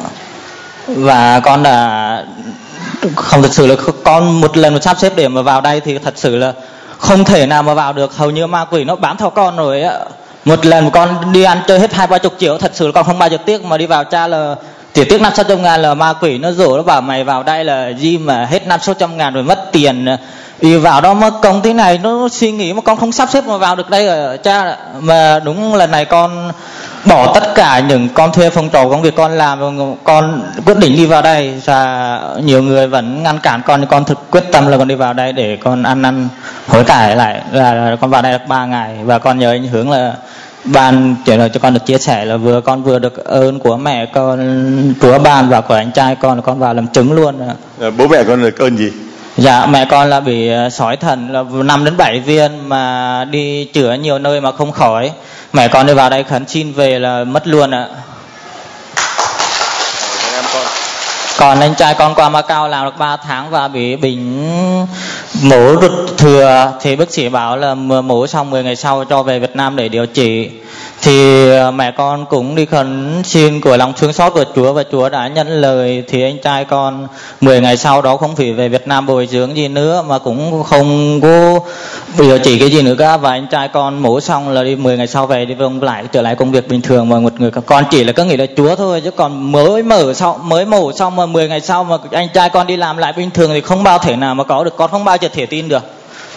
Và con đã không, thật sự là con một lần một sắp xếp để mà vào đây thì thật sự là không thể nào mà vào được, hầu như ma quỷ nó bám theo con rồi á. Một lần con đi ăn chơi hết hai ba chục triệu, thật sự là con không bao giờ tiếc, mà đi vào cha là chỉ tiếc năm sáu trăm ngàn là ma quỷ nó rủ nó bảo mày vào đây là gì mà hết năm sáu trăm ngàn rồi mất tiền. Đi vào đó mất công thế này, nó suy nghĩ mà con không sắp xếp mà vào được đây ở cha. Mà đúng lần này con bỏ tất cả những con thuê phong trào công việc con làm, con quyết định đi vào đây. Và nhiều người vẫn ngăn cản con, nhưng con thực quyết tâm là con đi vào đây để con ăn năn hối cải lại. Là con vào đây được ba ngày và con nhờ anh Hướng là ban trả lời cho con được chia sẻ là vừa con vừa được ơn của mẹ con, Chúa ban và của anh trai con, là con vào làm chứng luôn. À, bố mẹ con được ơn gì? Dạ, mẹ con là bị sói thần là năm đến bảy viên, mà đi chữa nhiều nơi mà không khỏi. Mẹ con đi vào đây khấn xin về là mất luôn ạ. Còn anh trai con qua Macau làm được ba tháng và bị bệnh mổ ruột thừa, thì bác sĩ bảo là mổ xong mười ngày sau cho về Việt Nam để điều trị. thì mẹ con cũng đi khấn xin của lòng thương xót của Chúa, và Chúa đã nhận lời. Thì anh trai con mười ngày sau đó không phải về Việt Nam bồi dưỡng gì nữa, mà cũng không có điều chỉ cái gì nữa cả. Và anh trai con mổ xong là đi mười ngày sau về đi vòng lại trở lại công việc bình thường. Và một người con chỉ là có nghĩ là Chúa thôi, chứ còn mới mở sau mới mổ xong mà mười ngày sau mà anh trai con đi làm lại bình thường thì không bao thể nào mà có được. Con không bao giờ thể tin được.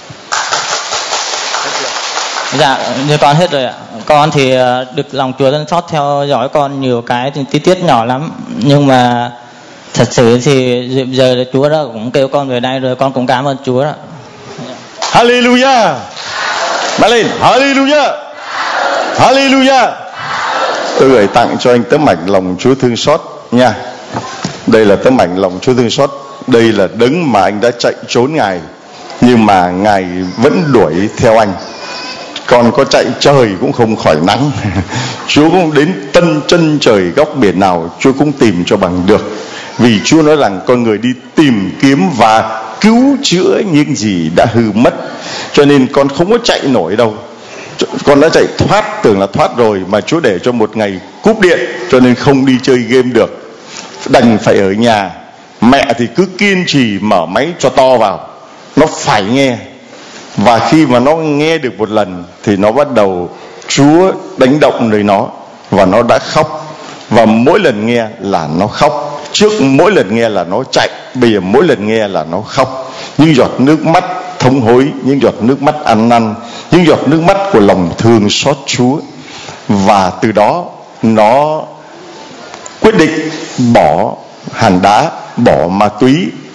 Dạ, như con hết rồi ạ. Con thì được lòng Chúa thương xót theo dõi con nhiều cái tí tiết nhỏ lắm, nhưng mà thật sự thì giờ là Chúa đã cũng kêu con về đây rồi, con cũng cảm ơn Chúa đó. Hallelujah. Nói lên, Hallelujah. Hallelujah. Tôi gửi tặng cho anh tấm ảnh lòng Chúa thương xót nha. Đây là tấm ảnh lòng Chúa thương xót. Đây là đấng mà anh đã chạy trốn Ngài, nhưng mà Ngài vẫn đuổi theo anh. Con có chạy trời cũng không khỏi nắng. Chúa cũng đến tân chân trời góc biển nào Chúa cũng tìm cho bằng được. Vì Chúa nói rằng con người đi tìm kiếm và cứu chữa những gì đã hư mất. Cho nên con không có chạy nổi đâu. Con đã chạy thoát, tưởng là thoát rồi, mà Chúa để cho một ngày cúp điện, cho nên không đi chơi game được, đành phải ở nhà. Mẹ thì cứ kiên trì mở máy cho to vào, nó phải nghe. Và khi mà nó nghe được một lần thì nó bắt đầu Chúa đánh động nơi nó, và nó đã khóc. Và mỗi lần nghe là nó khóc. Trước mỗi lần nghe là nó chạy, bây giờ mỗi lần nghe là nó khóc. Những giọt nước mắt thống hối, những giọt nước mắt ăn năn, những giọt nước mắt của lòng thương xót Chúa. Và từ đó nó quyết định bỏ hàn đá, bỏ ma túy.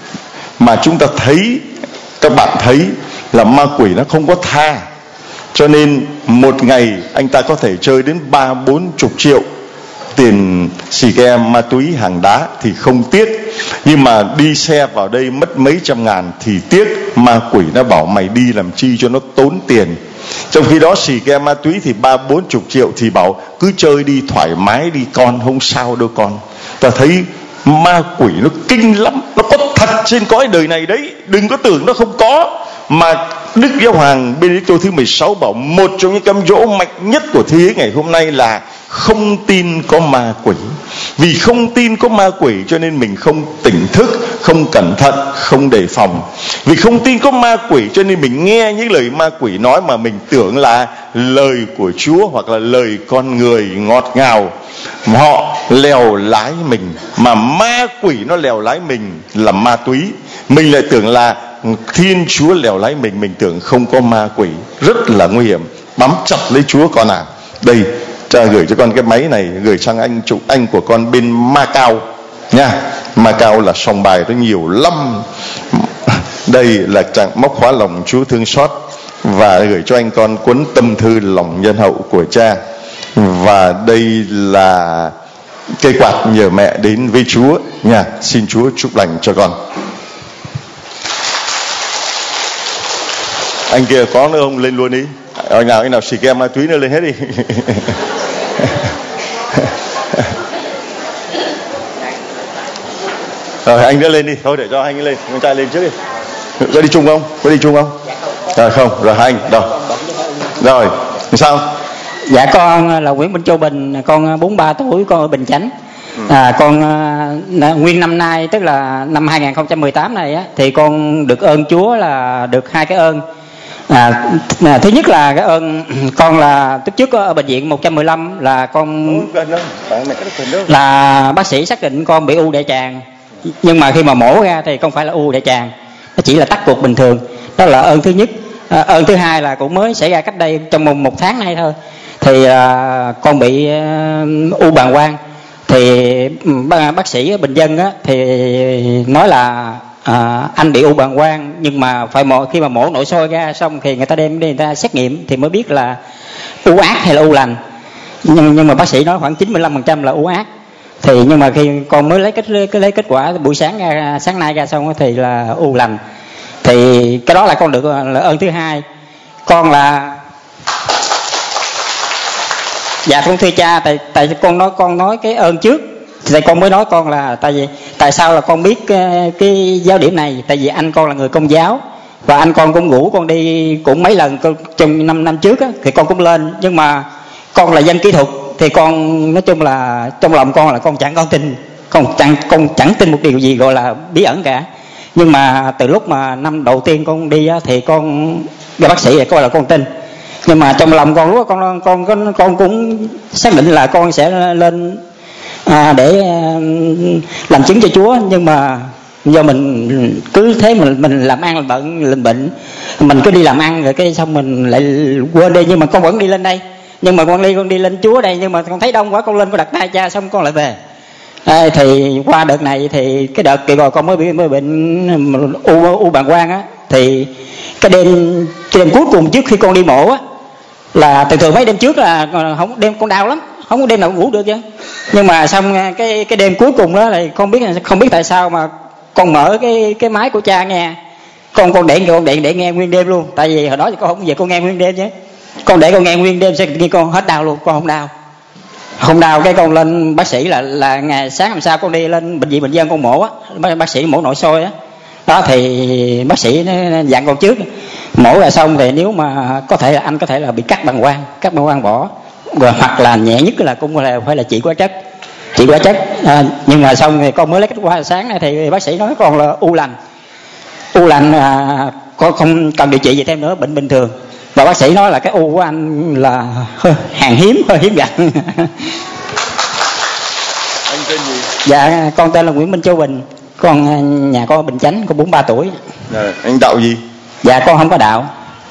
Mà chúng ta thấy, các bạn thấy là ma quỷ nó không có tha. Cho nên một ngày anh ta có thể chơi đến ba bốn chục triệu tiền xì ke, ma túy, hàng đá thì không tiếc. Nhưng mà đi xe vào đây mất mấy trăm ngàn thì tiếc. Ma quỷ nó bảo mày đi làm chi cho nó tốn tiền. Trong khi đó xì ke ma túy thì ba bốn chục triệu thì bảo cứ chơi đi, thoải mái đi con, không sao đâu con. Ta thấy ma quỷ nó kinh lắm. Nó có thật trên cõi đời này đấy, đừng có tưởng nó không có. Mà Đức Giáo Hoàng Benedicto thứ mười sáu bảo một trong những cám dỗ mạnh nhất của thế giới ngày hôm nay là không tin có ma quỷ. Vì không tin có ma quỷ cho nên mình không tỉnh thức, không cẩn thận, không đề phòng. Vì không tin có ma quỷ cho nên mình nghe những lời ma quỷ nói mà mình tưởng là lời của Chúa hoặc là lời con người ngọt ngào. Họ lèo lái mình. Mà ma quỷ nó lèo lái mình là ma túy. Mình lại tưởng là Thiên Chúa lèo lái mình, mình tưởng không có ma quỷ. Rất là nguy hiểm. Bám chặt lấy Chúa con à. Đây, cha gửi cho con cái máy này, gửi sang anh chụp anh của con bên Macau nha. Macau là sòng bài nó nhiều lắm. Đây là trạng móc khóa lòng Chúa thương xót. Và gửi cho anh con cuốn tâm thư lòng nhân hậu của cha. Và đây là cây quạt nhờ mẹ đến với Chúa nha. Xin Chúa chúc lành cho con. Anh kia có nữa không? Lên luôn đi. Anh nào anh nào xì ke ma túy nữa lên hết đi. Rồi anh nữa lên đi. Thôi để cho anh lên. Con trai lên trước đi. Có đi chung không? Có đi chung không? Rồi không. Rồi hai anh. Rồi. Rồi. Sao? Dạ con là Nguyễn Minh Châu Bình. Con bốn mươi ba tuổi. Con ở Bình Chánh. À, con à, nguyên năm nay tức là năm hai nghìn không trăm mười tám này á, thì con được ơn Chúa là được hai cái ơn. À, à, thứ nhất là cái ơn con là lúc trước ở bệnh viện một trăm mười lăm là con là bác sĩ xác định con bị u đại tràng, nhưng mà khi mà mổ ra thì không phải là u đại tràng, nó chỉ là tắc ruột bình thường. Đó là ơn thứ nhất. À, ơn thứ hai là cũng mới xảy ra cách đây trong một, một tháng nay thôi, thì à, con bị à, u bàng quang. Thì bác sĩ ở Bình Dân á, thì nói là à, anh bị u bàng quang, nhưng mà phải mổ, khi mà mổ nội soi ra xong thì người ta đem đi người ta xét nghiệm thì mới biết là u ác hay là u lành. Nhưng, nhưng mà bác sĩ nói khoảng chín mươi lăm phần trăm là u ác. Thì nhưng mà khi con mới lấy kết lấy kết quả buổi sáng ra, sáng nay ra xong thì là u lành. Thì cái đó là con được là ơn thứ hai. Con là dạ con thưa cha, tại tại con nói con nói cái ơn trước, tại con mới nói con là tại vì tại sao là con biết cái, cái giáo điểm này, tại vì anh con là người Công giáo và anh con cũng rủ con đi cũng mấy lần trong năm năm trước á, thì con cũng lên, nhưng mà con là dân kỹ thuật thì con nói chung là trong lòng con là con chẳng con tin, con chẳng con chẳng tin một điều gì gọi là bí ẩn cả. Nhưng mà từ lúc mà năm đầu tiên con đi á, thì con gặp bác sĩ thì coi là con tin. Nhưng mà trong lòng con lúc con con con con cũng xác định là con sẽ lên à, để à, làm chứng cho Chúa. Nhưng mà do mình cứ thế mình mình làm ăn làm bận làm bệnh, mình cứ đi làm ăn rồi cái xong mình lại quên đi. Nhưng mà con vẫn đi lên đây, nhưng mà con đi con đi lên Chúa đây, nhưng mà con thấy đông quá con lên con đặt tay cha xong con lại về. À, thì qua đợt này thì cái đợt kỳ rồi con mới bị mới bệnh u u bàng quang á, thì cái đêm cái đêm cuối cùng trước khi con đi mổ á, là thường thường mấy đêm trước là không đêm con đau lắm, không có đêm nào ngủ được chứ. Nhưng mà xong cái cái đêm cuối cùng đó thì con biết không biết tại sao mà con mở cái cái máy của cha nghe, con con để con để để nghe nguyên đêm luôn. Tại vì hồi đó thì con không về con nghe nguyên đêm chứ, con để con nghe nguyên đêm sẽ nghe con hết đau luôn, con không đau không đau. Cái con lên bác sĩ là là ngày sáng hôm sau con đi lên bệnh viện Bình Dân con mổ á, bác, bác sĩ mổ nội soi á, đó thì bác sĩ dặn con trước mổ ra xong thì nếu mà có thể là anh có thể là bị cắt bàng quang, cắt bàng quang bỏ, rồi hoặc là nhẹ nhất là cũng là phải là trị hóa chất, trị hóa chất. À, nhưng mà xong thì con mới lấy kết quả sáng này thì bác sĩ nói con là u lành, u lành à, con không cần điều trị gì thêm nữa, bệnh bình thường. Và bác sĩ nói là cái u của anh là hàng hiếm, hơi hiếm gặp. Anh tên gì? Dạ con tên là Nguyễn Minh Châu Bình, con nhà con ở Bình Chánh, con bốn mươi ba tuổi. Dạ, anh đạo gì? Dạ con không có đạo.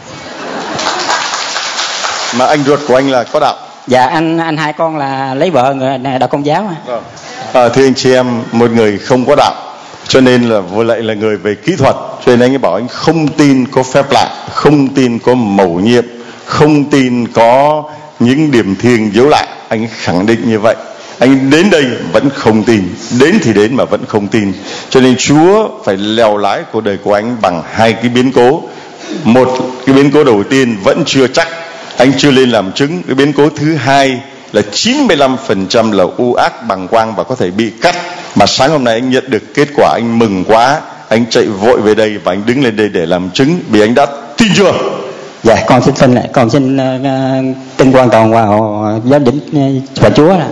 Mà anh ruột của anh là có đạo? Dạ anh anh hai con là lấy vợ người đạo Công giáo. Vâng. À, thưa anh chị em, một người không có đạo cho nên là với lại là người về kỹ thuật, cho nên anh ấy bảo anh không tin có phép lạ, không tin có mầu nhiệm, không tin có những điểm thiêng dấu lạ. Anh ấy khẳng định như vậy. Anh đến đây vẫn không tin, đến thì đến mà vẫn không tin. Cho nên Chúa phải lèo lái cuộc đời của anh bằng hai cái biến cố. Một cái biến cố đầu tiên vẫn chưa chắc, anh chưa lên làm chứng. Cái biến cố thứ hai là chín mươi lăm phần trăm là u ác bàng quang và có thể bị cắt. Mà sáng hôm nay anh nhận được kết quả, anh mừng quá, anh chạy vội về đây và anh đứng lên đây để làm chứng vì anh đã tin chưa? Dạ con xin xin lại con xin uh, tin hoàn toàn vào giáo đỉnh và Chúa là.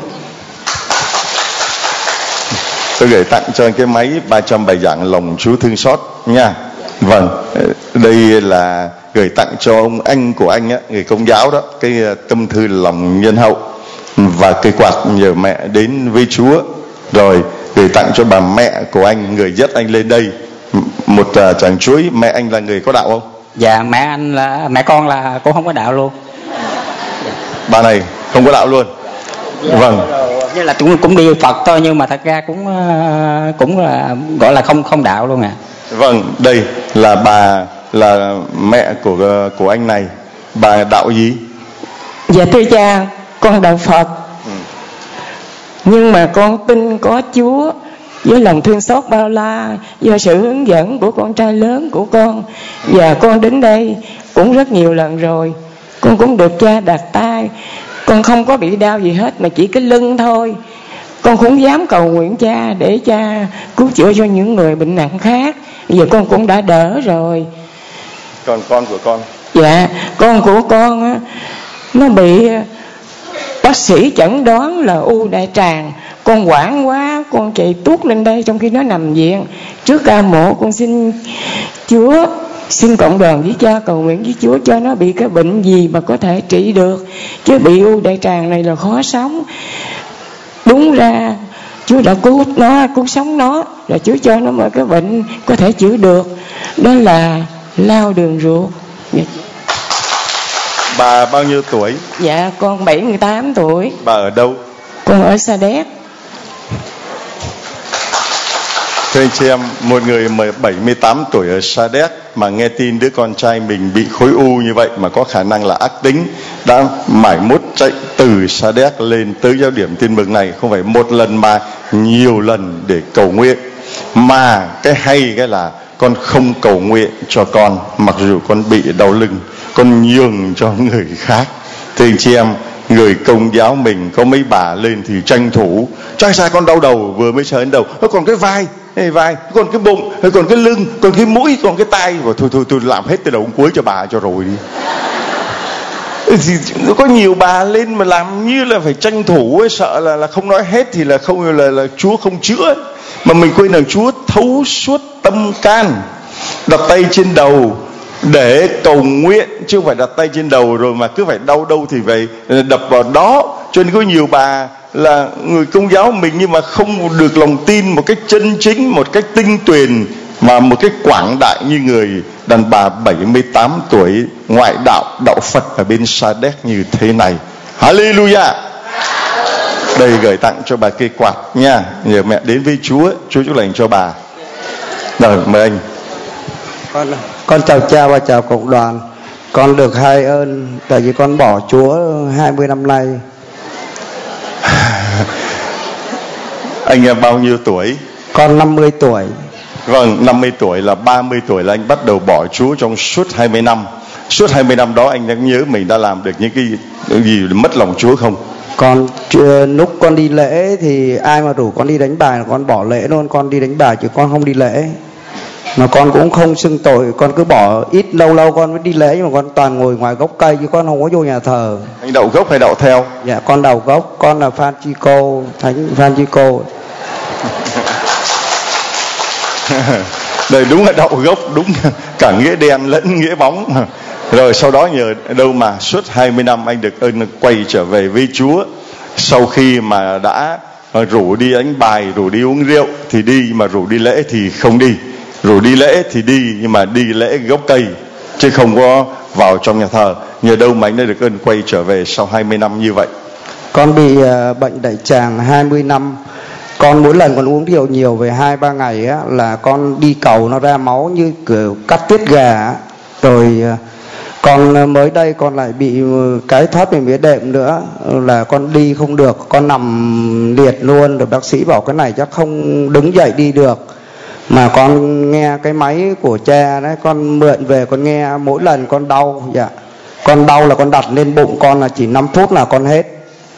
Tôi gửi tặng cho anh cái máy ba trăm bài giảng lòng Chúa thương xót nha. Vâng, đây là gửi tặng cho ông anh của anh á, người Công giáo đó, cái tâm thư lòng nhân hậu và cây quạt nhờ mẹ đến với Chúa. Rồi gửi tặng cho bà mẹ của anh, người dắt anh lên đây, một uh, chàng chuối. Mẹ anh là người có đạo không? Dạ mẹ anh là mẹ con là cũng không có đạo luôn. Bà này không có đạo luôn. Dạ. Vâng. Như là cũng cũng đi Phật thôi, nhưng mà thật ra cũng cũng là gọi là không không đạo luôn à. Vâng, đây là bà là mẹ của của anh này. Bà đạo gì? Dạ thưa cha, con đạo Phật. Ừ. Nhưng mà con tin có Chúa với lòng thương xót bao la, do sự hướng dẫn của con trai lớn của con. Và con đến đây cũng rất nhiều lần rồi, con cũng được cha đặt tay, con không có bị đau gì hết mà chỉ cái lưng thôi. Con cũng dám cầu nguyện cha để cha cứu chữa cho những người bệnh nặng khác. Giờ con cũng đã đỡ rồi. Còn con của con? Dạ con của con á, nó bị bác sĩ chẩn đoán là u đại tràng. Con hoảng quá, con chạy tuốt lên đây trong khi nó nằm viện. Trước ca mổ con xin Chúa, xin cộng đoàn với cha cầu nguyện với Chúa cho nó bị cái bệnh gì mà có thể trị được, chứ bị u đại tràng này là khó sống. Đúng ra Chúa đã cứu nó, cứu sống nó, rồi Chúa cho nó một cái bệnh có thể chữa được, đó là lao đường ruột. Bà bao nhiêu tuổi? Dạ con bảy mươi tám tuổi. Bà ở đâu? Con ở Sa Đéc. Thưa anh chị em, một người bảy mươi tám tuổi ở Sa Đéc mà nghe tin đứa con trai mình bị khối u như vậy mà có khả năng là ác tính, đã mải mốt chạy từ Sa Đéc lên tới giáo điểm Tin Mừng này không phải một lần mà nhiều lần để cầu nguyện. Mà cái hay cái là con không cầu nguyện cho con, mặc dù con bị đau lưng, con nhường cho người khác. Thưa anh chị em, người Công giáo mình có mấy bà lên thì tranh thủ, chắc sao con đau đầu vừa mới sờ đến đầu, nó còn cái vai, cái vai, còn cái bụng, còn cái lưng, còn cái mũi, còn cái tay, và thôi thôi tôi làm hết từ đầu đến cuối cho bà cho rồi đi. thì có nhiều bà lên mà làm như là phải tranh thủ ấy, sợ là là không nói hết thì là không là là Chúa không chữa, mà mình quên rằng Chúa thấu suốt tâm can, đặt tay trên đầu để cầu nguyện, chứ không phải đặt tay trên đầu rồi mà cứ phải đau đâu thì phải đập vào đó. Cho nên có nhiều bà là người Công giáo mình nhưng mà không được lòng tin một cách chân chính, một cách tinh tuyền, mà một cách quảng đại như người đàn bà bảy mươi tám tuổi ngoại đạo đạo Phật ở bên Sa Đéc như thế này. Hallelujah. Đây gửi tặng cho bà cây quạt nha, nhờ mẹ đến với Chúa, Chúa chúc lành cho bà. Rồi mời anh. Con, con chào cha và chào cộng đoàn. Con được hai ơn tại vì con bỏ Chúa hai mươi năm nay. Anh là bao nhiêu tuổi? Con năm mươi tuổi. Vâng, năm mươi tuổi là ba mươi tuổi là anh bắt đầu bỏ Chúa trong suốt hai mươi năm. Suốt hai mươi năm đó anh đã nhớ mình đã làm được những cái gì mất lòng Chúa không? Con lúc con đi lễ thì ai mà rủ con đi đánh bài là con bỏ lễ luôn, con đi đánh bài chứ con không đi lễ. Mà con cũng không xưng tội, con cứ bỏ ít, lâu lâu con mới đi lễ, nhưng mà con toàn ngồi ngoài gốc cây chứ con không có vô nhà thờ. Anh đậu gốc hay đậu theo? Dạ con đậu gốc, con là Francisco, Thánh Francisco. Đây đúng là đậu gốc, đúng cả nghĩa đen lẫn nghĩa bóng. Rồi sau đó nhờ đâu mà suốt hai mươi năm anh được ơn quay trở về với Chúa. Sau khi mà đã rủ đi đánh bài, rủ đi uống rượu thì đi, mà rủ đi lễ thì không đi. Rủ đi lễ thì đi, nhưng mà đi lễ gốc cây chứ không có vào trong nhà thờ. Nhờ đâu mà anh đã được ơn quay trở về sau hai mươi năm như vậy. Con bị uh, bệnh đại tràng hai mươi năm. Con mỗi lần con uống rượu nhiều về hai ba ngày á, là con đi cầu nó ra máu như kiểu cắt tiết gà. Rồi uh, con mới đây con lại bị cái thoát về mía đệm nữa, là con đi không được, con nằm liệt luôn. Rồi bác sĩ bảo cái này chắc không đứng dậy đi được. Mà con nghe cái máy của cha đấy, con mượn về con nghe, mỗi lần con đau, dạ con đau là con đặt lên bụng con là chỉ năm phút là con hết.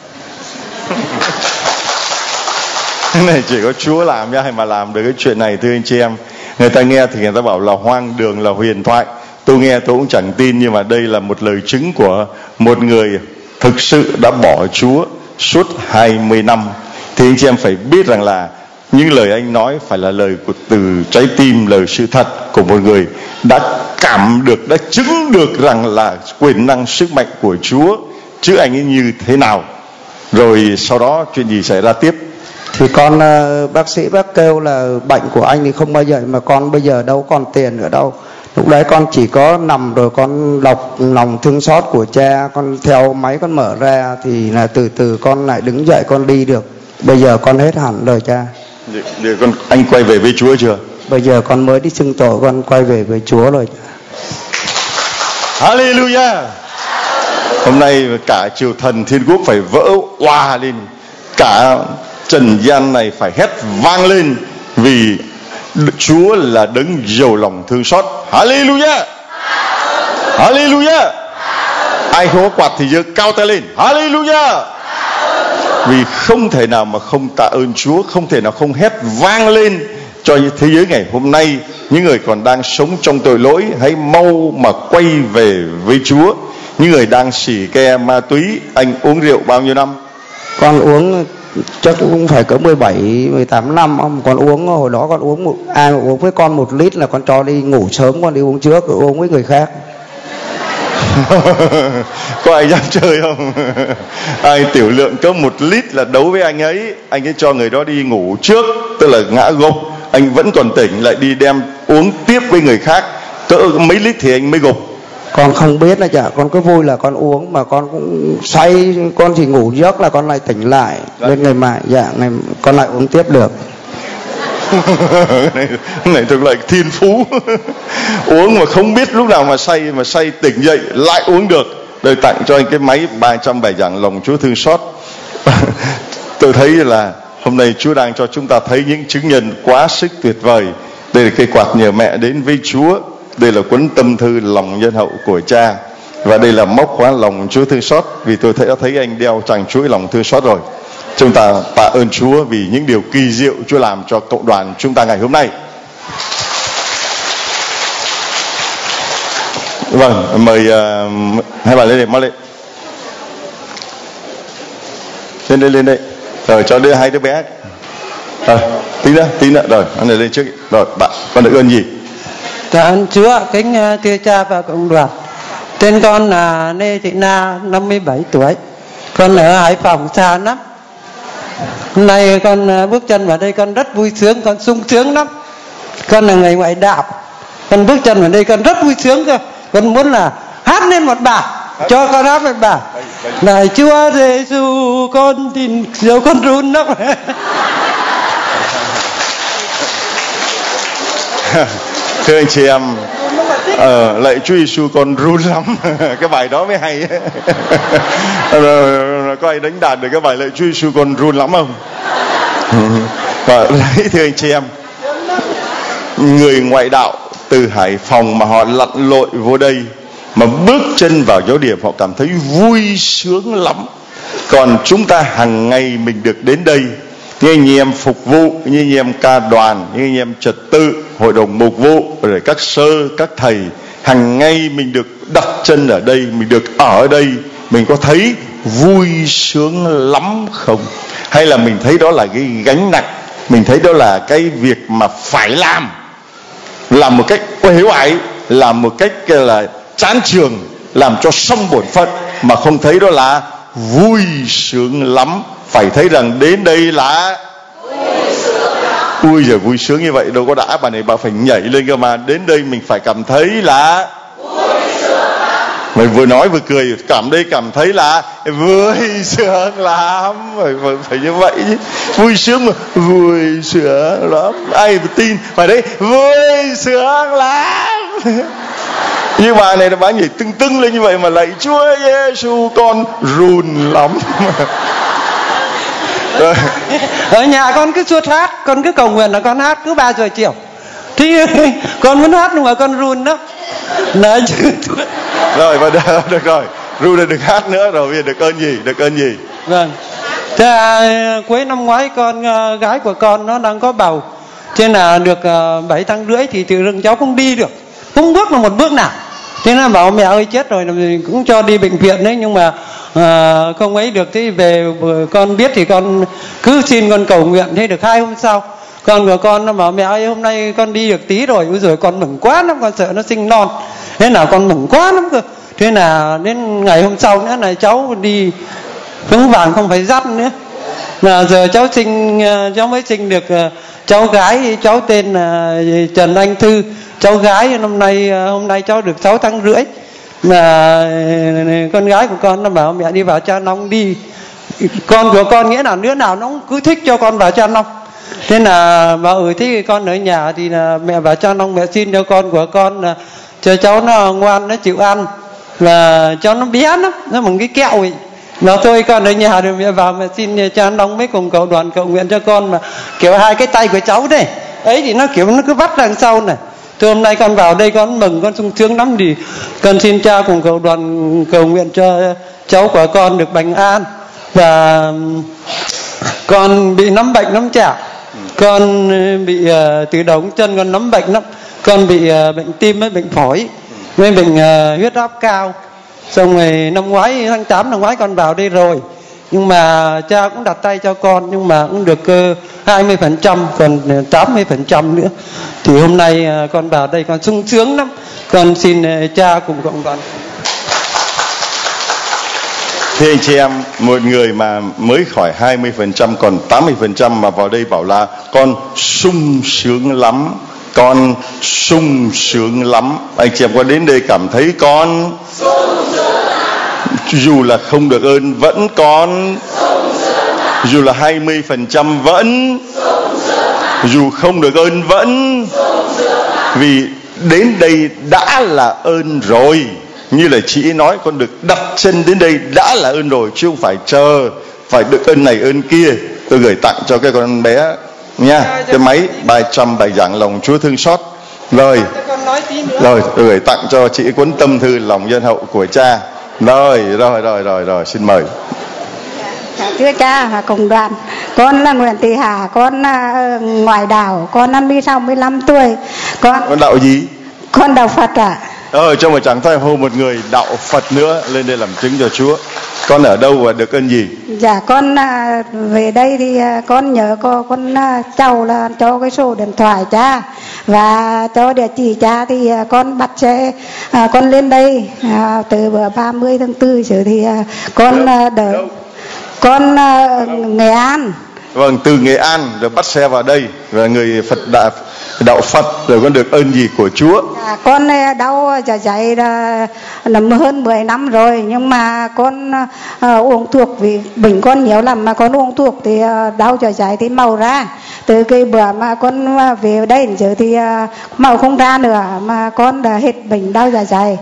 Cái này chỉ có Chúa làm nha, hay mà làm được cái chuyện này thưa anh chị em. Người ta nghe thì người ta bảo là hoang đường, là huyền thoại. Tôi nghe tôi cũng chẳng tin, nhưng mà đây là một lời chứng của một người thực sự đã bỏ Chúa suốt hai mươi năm. Thì anh chị em phải biết rằng là những lời anh nói phải là lời của từ trái tim, lời sự thật của một người đã cảm được, đã chứng được rằng là quyền năng sức mạnh của Chúa, chứ anh ấy như thế nào. Rồi sau đó chuyện gì xảy ra tiếp? Thì con bác sĩ bác kêu là bệnh của anh thì không bao giờ, mà con bây giờ đâu còn tiền nữa đâu. Lúc đấy con chỉ có nằm rồi con đọc lòng thương xót của cha, con theo máy con mở ra thì là từ từ con lại đứng dậy con đi được. Bây giờ con hết hẳn rồi cha. Để con anh quay về với Chúa chưa? Bây giờ con mới đi xưng tội, con quay về với Chúa rồi. Hallelujah. Hôm nay cả triều thần thiên quốc phải vỡ òa lên, cả trần gian này phải hét vang lên, vì Chúa là đấng giàu lòng thương xót. Hallelujah. Hallelujah. Ai không có quạt thì giơ cao tay lên. Hallelujah. Vì không thể nào mà không tạ ơn Chúa, không thể nào không hét vang lên cho thế giới ngày hôm nay. Những người còn đang sống trong tội lỗi, hãy mau mà quay về với Chúa. Những người đang xỉ ke ma túy, anh uống rượu bao nhiêu năm? Con uống chắc cũng phải cỡ mười bảy, mười tám năm. Con uống hồi đó con uống một, ai mà uống với con một lít là con cho đi ngủ sớm, con đi uống trước rồi uống với người khác. Có ai dám chơi không? Ai tiểu lượng có một lít là đấu với anh ấy, anh ấy cho người đó đi ngủ trước, tức là ngã gục, anh vẫn còn tỉnh lại đi đem uống tiếp với người khác, cỡ mấy lít thì anh mới gục. Con không biết là chả, con cứ vui là con uống mà con cũng say, con chỉ ngủ giấc là con lại tỉnh lại. Đến ngày mai dạ ngày con lại uống tiếp được. này, này thuộc lại thiên phú. Uống mà không biết lúc nào mà say, mà say tỉnh dậy lại uống được. Đời tặng cho anh cái máy ba trăm bài giảng lòng Chúa thương xót. Tôi thấy là hôm nay Chúa đang cho chúng ta thấy những chứng nhân quá sức tuyệt vời. Đây là cây quạt nhờ mẹ đến với Chúa. Đây là cuốn tâm thư lòng nhân hậu của cha. Và đây là móc khóa lòng Chúa thương xót. Vì tôi thấy, đã thấy anh đeo chàng chuỗi lòng thương xót rồi. Chúng ta tạ ơn Chúa vì những điều kỳ diệu Chúa làm cho cộng đoàn chúng ta ngày hôm nay. Vâng, mời uh, hai bạn lên đây, mau lên. lên đây lên đây. Rồi cho đưa hai đứa bé. Rồi tí nữa tí nữa rồi anh này lên trước. Rồi bạn con được ơn gì? Tạ ơn Chúa, kính thưa cha và cộng đoàn. Tên con là Lê Thị Na, năm mươi bảy tuổi. Con ở Hải Phòng xa lắm. Hôm nay con bước chân vào đây con rất vui sướng, con sung sướng lắm. Con là người ngoại đạo. Con bước chân vào đây con rất vui sướng cơ. Con muốn là hát lên một bài. Cho con hát một bài. Này Chúa Giêsu, con tin dấu con run lắm. Thưa anh chị em, ờ, lạy Chúa Giêsu con run lắm. Cái bài đó mới hay. Rồi, có ai đánh đàn được cái bài lạy Chúa Giêsu con run lắm không? Và lấy thưa anh chị em, người ngoại đạo từ Hải Phòng mà họ lặn lội vô đây, mà bước chân vào giáo điểm họ cảm thấy vui sướng lắm. Còn chúng ta hàng ngày mình được đến đây, như anh em phục vụ, như anh em ca đoàn, như anh em trật tự, hội đồng mục vụ, rồi các sơ, các thầy, hàng ngày mình được đặt chân ở đây, mình được ở đây, mình có thấy vui sướng lắm không? Hay là mình thấy đó là cái gánh nặng, mình thấy đó là cái việc mà phải làm, làm một cách uể oải, làm một cách là chán trường, làm cho xong bổn phận, mà không thấy đó là vui sướng lắm. Phải thấy rằng đến đây là ui giời, vui sướng như vậy đâu có đã, bà này bà phải nhảy lên cơ mà. Đến đây mình phải cảm thấy là mình vừa nói vừa cười, cảm đây cảm thấy là vui sướng lắm. Phải, phải, phải như vậy chứ. Vui sướng mà vui sướng lắm. Ai mà tin phải đấy, vui sướng lắm. Như bà này là bà nhảy tưng tưng lên như vậy mà lạy Chúa Giêsu con run lắm. Ở nhà con cứ suốt hát, con cứ cầu nguyện là con hát cứ ba giờ chiều. Thì con muốn hát nhưng mà con run đó. Nói chứ. Rồi và được, được rồi, run là được hát nữa rồi, bây giờ được ơn gì, được ơn gì? Vâng. Thế à, cuối năm ngoái con gái của con nó đang có bầu, cho nên là được bảy tháng rưỡi thì từ rừng cháu không đi được, không bước được một bước nào. Thế nên bảo mẹ ơi chết rồi, cũng cho đi bệnh viện đấy, nhưng mà à, không ấy được. Thế về con biết thì con cứ xin con cầu nguyện. Thế được hai hôm sau con của con nó bảo mẹ ơi hôm nay con đi được tí rồi. Úi rồi con mừng quá lắm, con sợ nó sinh non, thế nào con mừng quá lắm cơ. Thế là đến ngày hôm sau nữa là cháu đi vững vàng, không phải dắt nữa. Là giờ cháu sinh, cháu mới sinh được cháu gái, cháu tên là Trần Anh Thư. Cháu gái năm nay hôm nay cháu được sáu tháng rưỡi. Mà con gái của con nó bảo mẹ đi vào Cha Long đi. Con của con nghĩa là đứa nào nó cũng cứ thích cho con vào Cha Long. Thế là bảo ừ thế con ở nhà thì là mẹ vào Cha Long, mẹ xin cho con của con là cho cháu nó ngoan, nó chịu ăn. Và cháu nó bé lắm, nó bằng cái kẹo ấy. Nó thôi con ở nhà rồi mẹ vào mẹ xin Cha Long mới cùng cầu đoàn cầu nguyện cho con, mà kiểu hai cái tay của cháu đây ấy thì nó kiểu nó cứ vắt đằng sau này. Từ hôm nay con vào đây con mừng, con sung sướng lắm. Thì con xin cha cùng cầu đoàn cầu nguyện cho cháu của con được bình an. Và con bị nấm bệnh nấm chảo, con bị uh, từ đầu chân con nấm bệnh lắm. Con bị uh, bệnh tim với bệnh phổi với bệnh uh, huyết áp cao. Xong rồi năm ngoái tháng tám năm ngoái con vào đây rồi, nhưng mà cha cũng đặt tay cho con, nhưng mà cũng được uh, hai mươi phần trăm, còn tám mươi phần trăm nữa. Thì hôm nay uh, con vào đây con sung sướng lắm. Con xin uh, cha cùng cộng đoàn. Thưa anh chị em, một người mà mới khỏi hai mươi phần trăm còn tám mươi phần trăm mà vào đây bảo là con sung sướng lắm, con sung sướng lắm. Anh chị em có đến đây cảm thấy con sung sướng lắm. Dù là không được ơn vẫn con sung sướng lắm. Dù là hai mươi phần trăm vẫn sung sướng lắm. Dù không được ơn vẫn sung sướng lắm. Vì đến đây đã là ơn rồi. Như là chị nói, con được đặt chân đến đây đã là ơn rồi, chứ không phải chờ phải được ơn này ơn kia. Tôi gửi tặng cho cái con bé nha, cái máy bài trăm bài giảng lòng Chúa thương xót. Rồi, rồi tôi gửi tặng cho chị cuốn tâm thư lòng nhân hậu của cha. Rồi, rồi, rồi, rồi, rồi, xin mời. Thưa cha và cộng đoàn, con là Nguyễn Thị Hà, con là ngoại đạo, con năm mươi sáu mươi lăm tuổi. Con con đạo gì? Con đạo Phật ạ. À. Ờ, cho một tràng tay hô một người đạo Phật nữa lên đây làm chứng cho Chúa. Con ở đâu và được ơn gì? Dạ con à, về đây thì à, con nhớ cô con à, cháu là cho cái số điện thoại cha và cho địa chỉ cha thì à, con bắt xe à, con lên đây à, từ bữa ba mươi tháng tư rồi thì à, con à, đợi con à, Nghệ An. Vâng, từ Nghệ An rồi bắt xe vào đây và người Phật đạo, đạo Phật rồi con được ơn gì của Chúa? À, con đau dạ dày là, là hơn mười năm rồi nhưng mà con à, uống thuốc vì bệnh con nhiều lắm mà con uống thuốc thì à, đau dạ dày thì màu ra. Từ cái bữa mà con về đây giờ thì à, màu không ra nữa mà con đã hết bệnh đau dạ dày.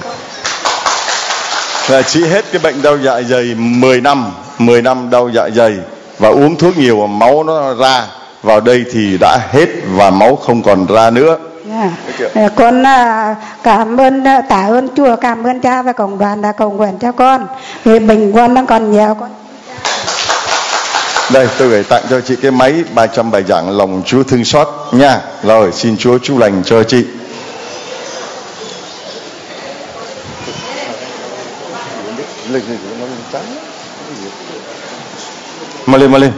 Là chị hết cái bệnh đau dạ dày mười năm, mười năm đau dạ dày và uống thuốc nhiều và máu nó ra, vào đây thì đã hết và máu không còn ra nữa. Yeah. Con cảm ơn tạ ơn Chúa, cảm ơn cha và cộng đoàn đã cầu nguyện cho con vì bệnh con đang còn nhiều. Con đây tôi gửi tặng cho chị cái máy ba trăm bài giảng lòng Chúa thương xót nha. Rồi xin Chúa chúc lành cho chị. Mà lên, mà lên,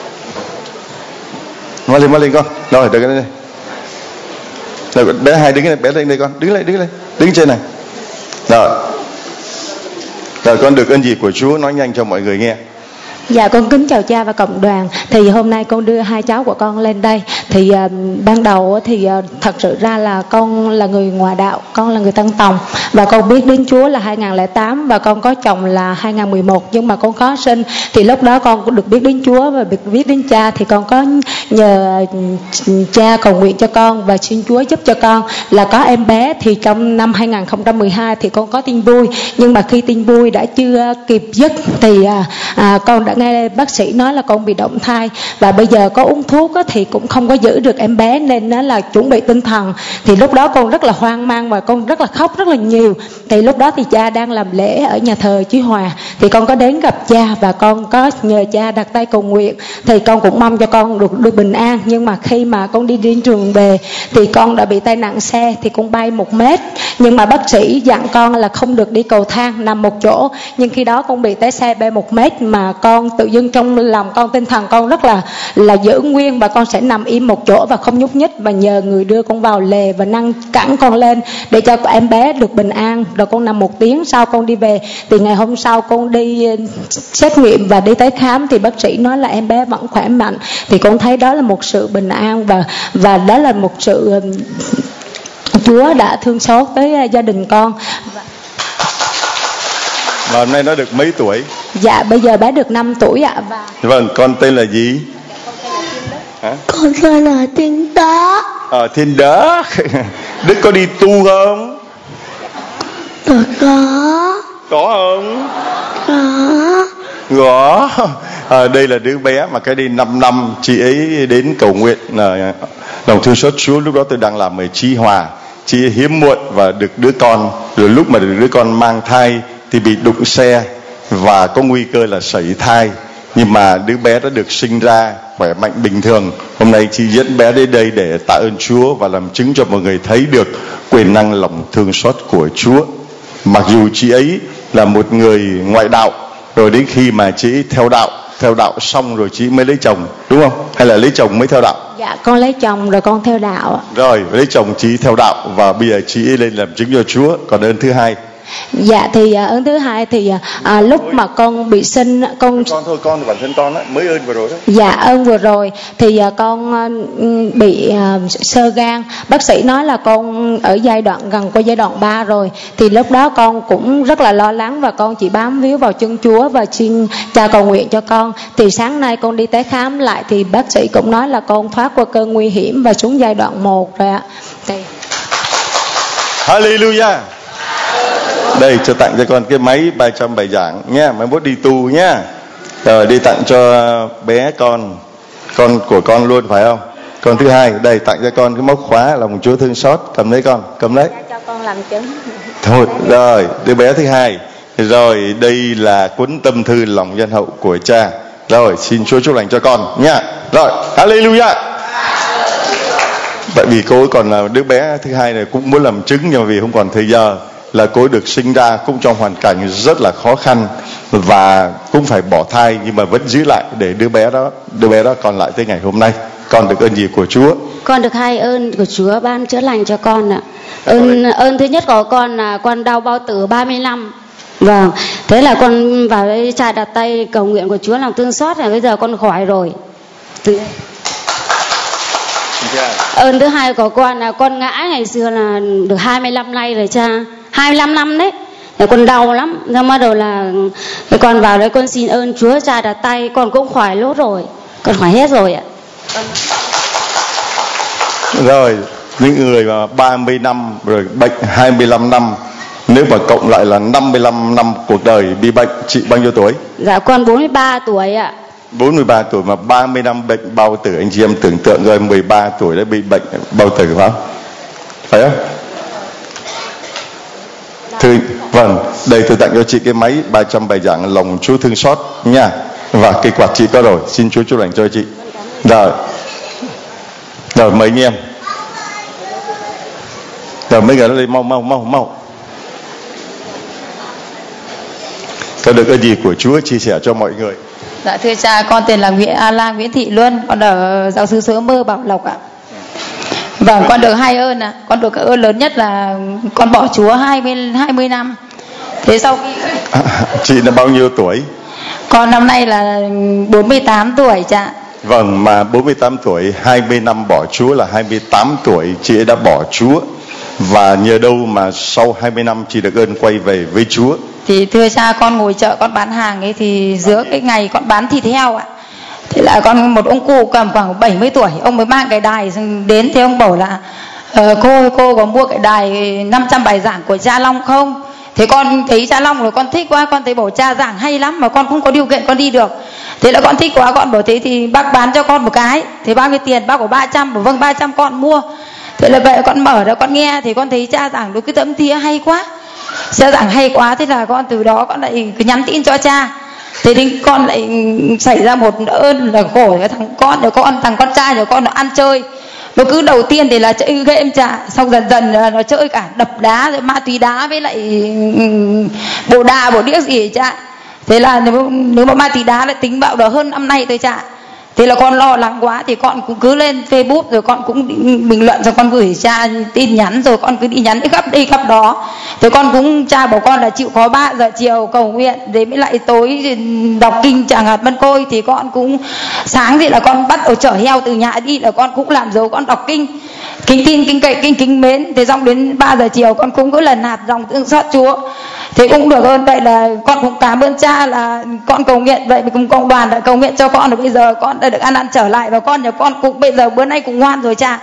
mà lên, mà lên con. Rồi, đợi cái đây. Rồi, bé hai đứng đây, bé lên đây con, đứng lên, đứng lên, đứng trên này. Rồi, rồi con được ơn gì của Chúa nói nhanh cho mọi người nghe. Dạ con kính chào cha và cộng đoàn. Thì hôm nay con đưa hai cháu của con lên đây. Thì uh, ban đầu thì uh, thật sự ra là con là người ngoại đạo, con là người Tân Tòng và con biết đến Chúa là hai nghìn không trăm lẻ tám và con có chồng là hai nghìn không trăm mười một nhưng mà con khó sinh. Thì lúc đó con cũng được biết đến Chúa và được biết đến cha thì con có nhờ cha cầu nguyện cho con và xin Chúa giúp cho con là có em bé. Thì trong năm hai nghìn không trăm mười hai thì con có tin vui nhưng mà khi tin vui đã chưa kịp dứt thì uh, uh, con đã nghe bác sĩ nói là con bị động thai và bây giờ có uống thuốc á, thì cũng không có giữ được em bé nên nó là chuẩn bị tinh thần. Thì lúc đó con rất là hoang mang và con rất là khóc rất là nhiều. Thì lúc đó thì cha đang làm lễ ở nhà thờ Chí Hòa thì con có đến gặp cha và con có nhờ cha đặt tay cầu nguyện. Thì con cũng mong cho con được được bình an nhưng mà khi mà con đi đến trường về thì con đã bị tai nạn xe thì con bay một mét nhưng mà bác sĩ dặn con là không được đi cầu thang nằm một chỗ. Nhưng khi đó con bị té xe bay một mét mà con tự dưng trong lòng con tinh thần con rất là là giữ nguyên và con sẽ nằm im một chỗ và không nhúc nhích và nhờ người đưa con vào lề và nâng cẳng con lên để cho em bé được bình an. Rồi con nằm một tiếng sau con đi về thì ngày hôm sau con đi xét nghiệm và đi tới khám thì bác sĩ nói là em bé vẫn khỏe mạnh. Thì con thấy đó là một sự bình an và và đó là một sự Chúa đã thương xót tới gia đình con. Và hôm nay nó được mấy tuổi? Dạ bây giờ bé được năm tuổi ạ. Và vâng, con tên là gì? Hả? Con tên là Thiên Đá. Ờ, Thiên Đá. Đức có đi tu không? Có. Có không? Có. Có. À, đây là đứa bé mà cái đi năm năm chị ấy đến cầu nguyện là lòng thương xót Chúa. Lúc đó tôi đang làm ở Chí Hòa. Chị ấy hiếm muộn và được đứa con. Rồi lúc mà được đứa con mang thai thì bị đụng xe và có nguy cơ là sảy thai. Nhưng mà đứa bé đã được sinh ra khỏe mạnh bình thường. Hôm nay chị dẫn bé đến đây để tạ ơn Chúa và làm chứng cho mọi người thấy được quyền năng lòng thương xót của Chúa. Mặc dù chị ấy là một người ngoại đạo, rồi đến khi mà chị ấy theo đạo, theo đạo xong rồi chị mới lấy chồng, đúng không? Hay là lấy chồng mới theo đạo? Dạ con lấy chồng rồi con theo đạo. Rồi lấy chồng chị theo đạo và bây giờ chị ấy lên làm chứng cho Chúa. Còn ơn thứ hai? Dạ thì ơn thứ hai thì à, lúc thôi. mà con bị sinh con con thôi con bản thân con á mới ơn vừa rồi đó. Dạ ơn vừa rồi thì à, con à, bị à, xơ gan. Bác sĩ nói là con ở giai đoạn gần qua giai đoạn ba rồi. Thì lúc đó con cũng rất là lo lắng và con chỉ bám víu vào chân Chúa và xin cha cầu nguyện cho con. Thì sáng nay con đi tới khám lại thì bác sĩ cũng nói là con thoát qua cơn nguy hiểm và xuống giai đoạn một rồi ạ. Thì... Hallelujah. Đây cho tặng cho con cái máy ba trăm bài giảng nha, mai mốt đi tu nhá. Rồi đi tặng cho bé con, con của con luôn phải không? Con thứ hai, đây tặng cho con cái móc khóa lòng Chúa thương xót, cầm lấy con, cầm lấy. Cho con làm chứng. Thôi, rồi, đứa bé thứ hai. Rồi đây là cuốn tâm thư lòng nhân hậu của cha. Rồi xin Chúa chúc lành cho con nha. Rồi, hallelujah. Tại vì cô ấy còn là đứa bé thứ hai này, cũng muốn làm chứng, nhưng mà vì không còn thời giờ, là cô ấy được sinh ra cũng trong hoàn cảnh rất là khó khăn và cũng phải bỏ thai, nhưng mà vẫn giữ lại để đứa bé đó đứa bé đó còn lại tới ngày hôm nay. Con được ơn gì của Chúa? Con được hai ơn của Chúa ban chữa lành cho con ạ. Ơn ơn thứ nhất của con là con đau bao tử ba mươi năm. Vâng, thế là con vào đây cha đặt tay cầu nguyện của Chúa lòng thương xót, là bây giờ con khỏi rồi. Từ... Ơn thứ hai của con là con ngã ngày xưa là được hai mươi lăm nay rồi cha, hai mươi lăm năm đấy. Để con đau lắm, xong bắt đầu là con vào đấy con xin ơn Chúa, cha đặt tay con cũng khỏi lốt rồi, con khỏi hết rồi ạ. Rồi, những người mà ba mươi năm rồi bệnh hai mươi lăm năm, nếu mà cộng lại là năm mươi lăm năm cuộc đời bị bệnh. Chị bao nhiêu tuổi? Dạ con bốn mươi ba tuổi ạ. bốn mươi ba tuổi mà ba mươi năm bệnh bao tử, anh chị em tưởng tượng rồi, mười ba tuổi đã bị bệnh bao tử phải không? Phải không? Thưa, vâng, đây tôi tặng cho chị cái máy ba trăm bài giảng lòng Chúa thương xót nha. Và cây quạt chị có rồi, xin Chúa chúc lành cho chị. Rồi, rồi mấy anh em. Rồi mấy người nó lên mau mau mau mau. Có được cái gì của Chúa chia sẻ cho mọi người? Dạ thưa cha, con tên là Nguyễn A La Nguyễn Thị Luân, con ở giáo xứ Suối Mơ Bảo Lộc ạ. Vâng, con được hai ơn ạ. À. Con được cái ơn lớn nhất là con bỏ Chúa hai mươi năm. Thế sau khi à, chị là bao nhiêu tuổi? Con năm nay là bốn mươi tám tuổi cha. Vâng, mà bốn mươi tám tuổi, hai mươi năm bỏ Chúa là hai mươi tám tuổi chị ấy đã bỏ Chúa. Và nhờ đâu mà sau hai mươi năm chị được ơn quay về với Chúa? Thì thưa cha, con ngồi chợ con bán hàng ấy, thì giữa cái ngày con bán thịt heo ạ. Thế là con một ông cụ cầm khoảng bảy mươi tuổi, ông mới mang cái đài đến, thì ông bảo là ờ, cô ơi, cô có mua cái đài năm trăm bài giảng của cha Long không? Thế con thấy cha Long rồi con thích quá, con thấy bảo cha giảng hay lắm mà con không có điều kiện con đi được. Thế là con thích quá, con bảo thế thì bác bán cho con một cái. Thế bao nhiêu tiền? Bác có ba trăm, bảo vâng ba trăm con mua. Thế là vậy con mở ra con nghe, thì con thấy cha giảng đối cái tấm thía hay quá, cha giảng hay quá. Thế là con từ đó con lại cứ nhắn tin cho cha. Thế thì con lại xảy ra một ơn là khổ cái thằng con của con, thằng con trai của con nó ăn chơi. Nó cứ đầu tiên thì là chơi game cha, xong dần dần nó chơi cả đập đá rồi ma túy đá với lại bồ đà bồ điếc gì cha. Thế là nếu, nếu mà ma túy đá lại tính bạo đó hơn năm nay thôi cha. Thế là con lo lắng quá thì con cũng cứ lên Facebook rồi con cũng bình luận, rồi con gửi cha tin nhắn, rồi con cứ đi nhắn đi khắp đây khắp đó. Thế con cũng, cha bảo con là chịu khó ba giờ chiều cầu nguyện, để mới lại tối đọc kinh Tràng Hạt Mân Côi. Thì con cũng sáng thì là con bắt đầu chở heo từ nhà đi, là con cũng làm dấu con đọc kinh kính tin kinh cậy kinh kính mến. Thế xong đến ba giờ chiều con cũng cứ lần hạt dòng thương xót Chúa. Thế cũng được ơn, vậy là con cũng cảm ơn cha là con cầu nguyện, vậy cùng cộng đoàn đã cầu nguyện cho con, rồi bây giờ con đã được ăn ăn trở lại, và con nhà con cũng bây giờ bữa nay cũng ngoan rồi cha.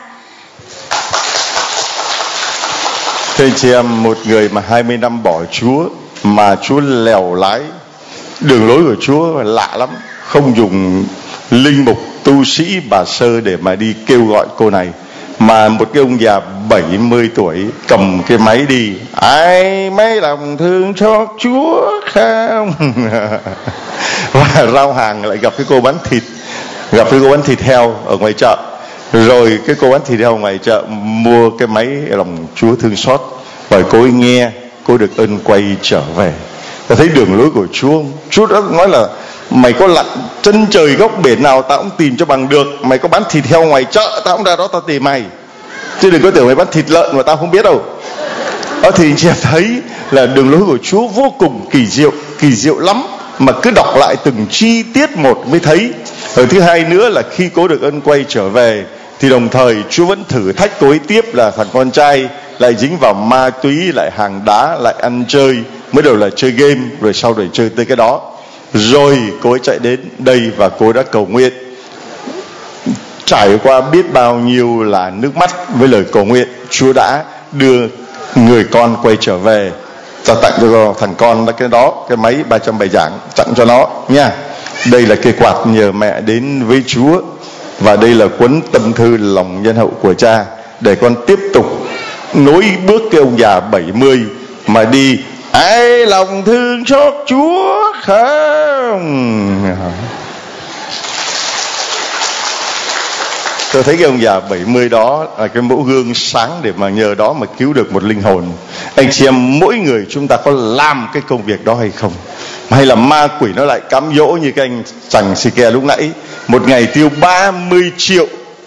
Thưa anh chị em, một người mà hai mươi năm bỏ Chúa mà Chúa lèo lái, đường lối của Chúa lạ lắm, không dùng linh mục tu sĩ bà sơ để mà đi kêu gọi cô này, mà một cái ông già bảy mươi tuổi cầm cái máy đi, ai mấy lòng thương cho Chúa không? Và rao hàng lại gặp cái cô bán thịt, gặp cái cô bán thịt heo ở ngoài chợ. Rồi cái cô bán thịt heo ngoài chợ mua cái máy lòng Chúa thương xót, và cô ấy nghe, cô được ơn quay trở về. Ta thấy đường lối của Chúa không? Chúa đã nói là mày có lặn chân trời góc biển nào tao cũng tìm cho bằng được. Mày có bán thịt heo ngoài chợ tao cũng ra đó tao tìm mày, chứ đừng có tưởng mày bán thịt lợn mà tao không biết đâu. Đó, thì anh chị em thấy là đường lối của Chúa vô cùng kỳ diệu, kỳ diệu lắm, mà cứ đọc lại từng chi tiết một mới thấy. Rồi thứ hai nữa là khi cô được ơn quay trở về, thì đồng thời Chúa vẫn thử thách cô ấy tiếp, là thằng con trai lại dính vào ma túy, lại hàng đá, lại ăn chơi, mới đầu là chơi game, rồi sau rồi chơi tới cái đó. Rồi cô ấy chạy đến đây và cô đã cầu nguyện, trải qua biết bao nhiêu là nước mắt với lời cầu nguyện. Chúa đã đưa người con quay trở về. Ta tặng cho thằng con cái đó, cái máy ba trăm bài giảng, tặng cho nó nha. Đây là cây quạt nhờ mẹ đến với Chúa, và đây là cuốn tâm thư lòng nhân hậu của cha, để con tiếp tục nối bước cái ông già bảy mươi mà đi ai lòng thương xót Chúa không. Tôi thấy cái ông già bảy mươi đó là cái mẫu gương sáng để mà nhờ đó mà cứu được một linh hồn. Anh chị em, mỗi người chúng ta có làm cái công việc đó hay không? Hay là ma quỷ nó lại cám dỗ như cái anh chàng xì ke lúc nãy, một ngày tiêu ba mươi triệu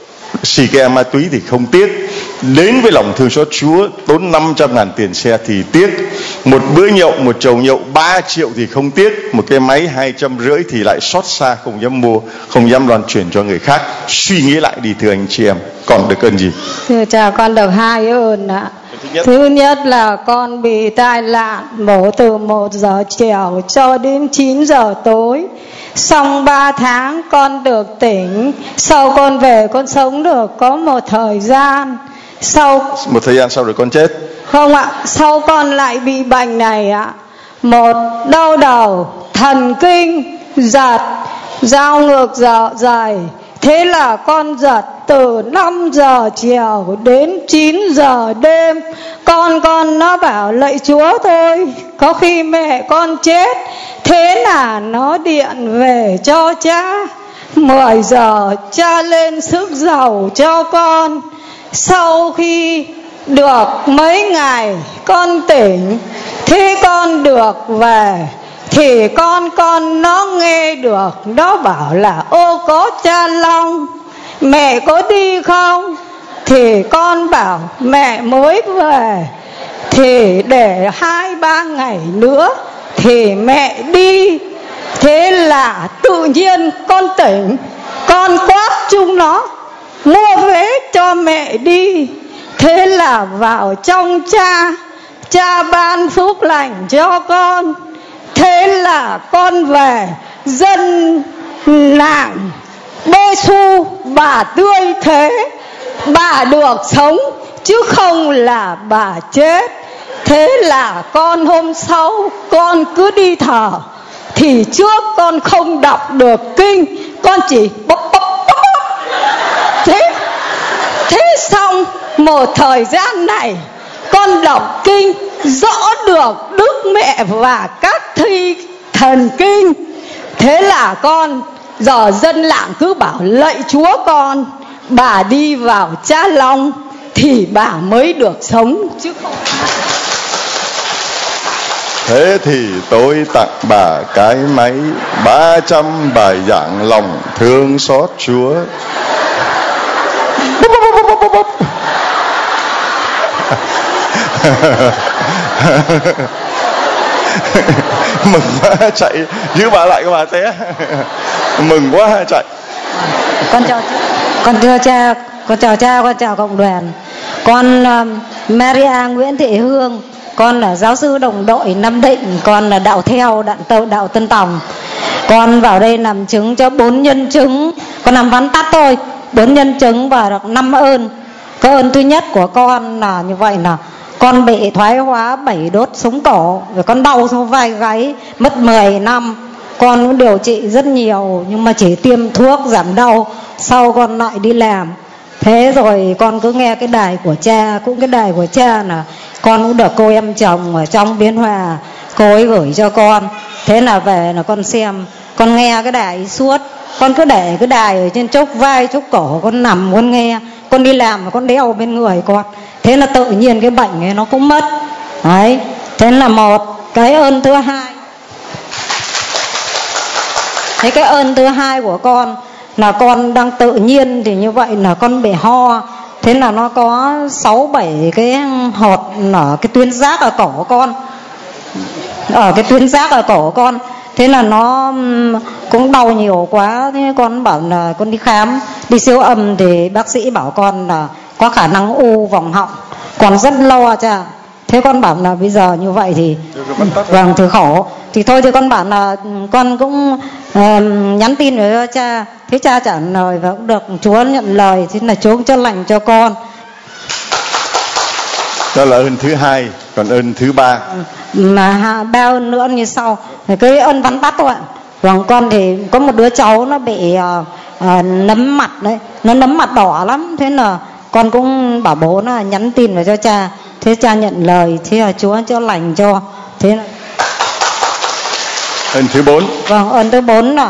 xì ke ma túy thì không tiếc, đến với lòng thương xót Chúa tốn năm trăm ngàn tiền xe thì tiếc, một bữa nhậu, một chầu nhậu ba triệu thì không tiếc, một cái máy hai trăm rưỡi thì lại xót xa, không dám mua, không dám loan truyền cho người khác. Suy nghĩ lại đi thưa anh chị em, còn được ơn gì? Thưa cha, con được hai ơn ạ. Thứ nhất, Thứ nhất là con bị tai nạn mổ từ một giờ chiều cho đến chín giờ tối. Xong ba tháng con được tỉnh. Sau con về con sống được có một thời gian. Sau Một thời gian sau rồi con chết? Không ạ, sau con lại bị bệnh này ạ. Một đau đầu, thần kinh, giật, giao ngược dạ dày. Thế là con giật từ năm giờ chiều đến chín giờ đêm. Con con nó bảo lạy Chúa thôi, có khi mẹ con chết. Thế là nó điện về cho cha. Mười giờ cha lên sức dầu cho con. Sau khi được mấy ngày con tỉnh, thế con được về thì con con nó nghe được, nó bảo là ô có cha Long, mẹ có đi không? Thì con bảo mẹ mới về, thì để hai ba ngày nữa thì mẹ đi. Thế là tự nhiên con tỉnh, con quát chúng nó mua vé cho mẹ đi. Thế là vào trong cha, cha ban phúc lành cho con. Thế là con về, dân làng bê xu bà tươi thế, bà được sống chứ không là bà chết. Thế là con hôm sau con cứ đi thờ, thì trước con không đọc được kinh, con chỉ bốc bốc bốc bốc. Thế, thế xong một thời gian này con đọc kinh rõ được Đức Mẹ và các thi thần kinh. Thế là con giờ dân làng cứ bảo lạy Chúa con, bà đi vào cha Long thì bà mới được sống chứ không. Thế thì tôi tặng bà cái máy ba trăm bài giảng lòng thương xót Chúa. Mừng quá chạy, giữ bà lại, các bà té. Mừng quá chạy. Con chào con thưa cha, con chào cha, con chào cộng đoàn. Con uh, Maria Nguyễn Thị Hương, con là giáo sư đồng đội Nam Định, con là đạo theo đạo, đạo, đạo Tân Tòng. Con vào đây làm chứng cho bốn nhân chứng, con làm vắn tắt thôi, bốn nhân chứng và được năm ơn. Cái ơn thứ nhất của con là như vậy là con bị thoái hóa bảy đốt sống cổ, rồi con đau sau vai gáy mất mười năm. Con cũng điều trị rất nhiều nhưng mà chỉ tiêm thuốc giảm đau, sau con lại đi làm. Thế rồi con cứ nghe cái đài của cha, cũng cái đài của cha là con cũng được cô em chồng ở trong Biên Hòa, cô ấy gửi cho con. Thế là về là con xem, con nghe cái đài suốt. Con cứ để cái đài ở trên chốc vai, chốc cổ, con nằm con nghe. Con đi làm mà con đeo bên người con. Thế là tự nhiên cái bệnh ấy nó cũng mất. Đấy, thế là một. Cái ơn thứ hai, thế cái ơn thứ hai của con là con đang tự nhiên thì như vậy là con bị ho. Thế là nó có sáu bảy cái hột ở cái tuyến giáp ở cổ của con, ở cái tuyến giáp ở cổ của con. Thế là nó cũng đau nhiều quá. Thế con bảo là con đi khám, đi siêu âm thì bác sĩ bảo con là có khả năng u vòng họng. Còn rất lo cha. Thế con bảo là bây giờ như vậy thì vâng thì khổ. Thì thôi thì con bảo là con cũng uh, nhắn tin về cho cha. Thế cha trả lời và cũng được Chúa nhận lời. Thế là Chúa cũng chữa lành cho con. Đó là ơn thứ hai. Còn ơn thứ ba mà ba ơn nữa như sau. Cái ơn vắn tắt thôi ạ. Vâng, con thì có một đứa cháu nó bị uh, uh, nấm mặt đấy, nó nấm mặt đỏ lắm. Thế là con cũng bảo bố nó nhắn tin về cho cha. Thế cha nhận lời, thế là Chúa chữa lành cho. Thế là ơn thứ bốn. Vâng, ơn thứ bốn là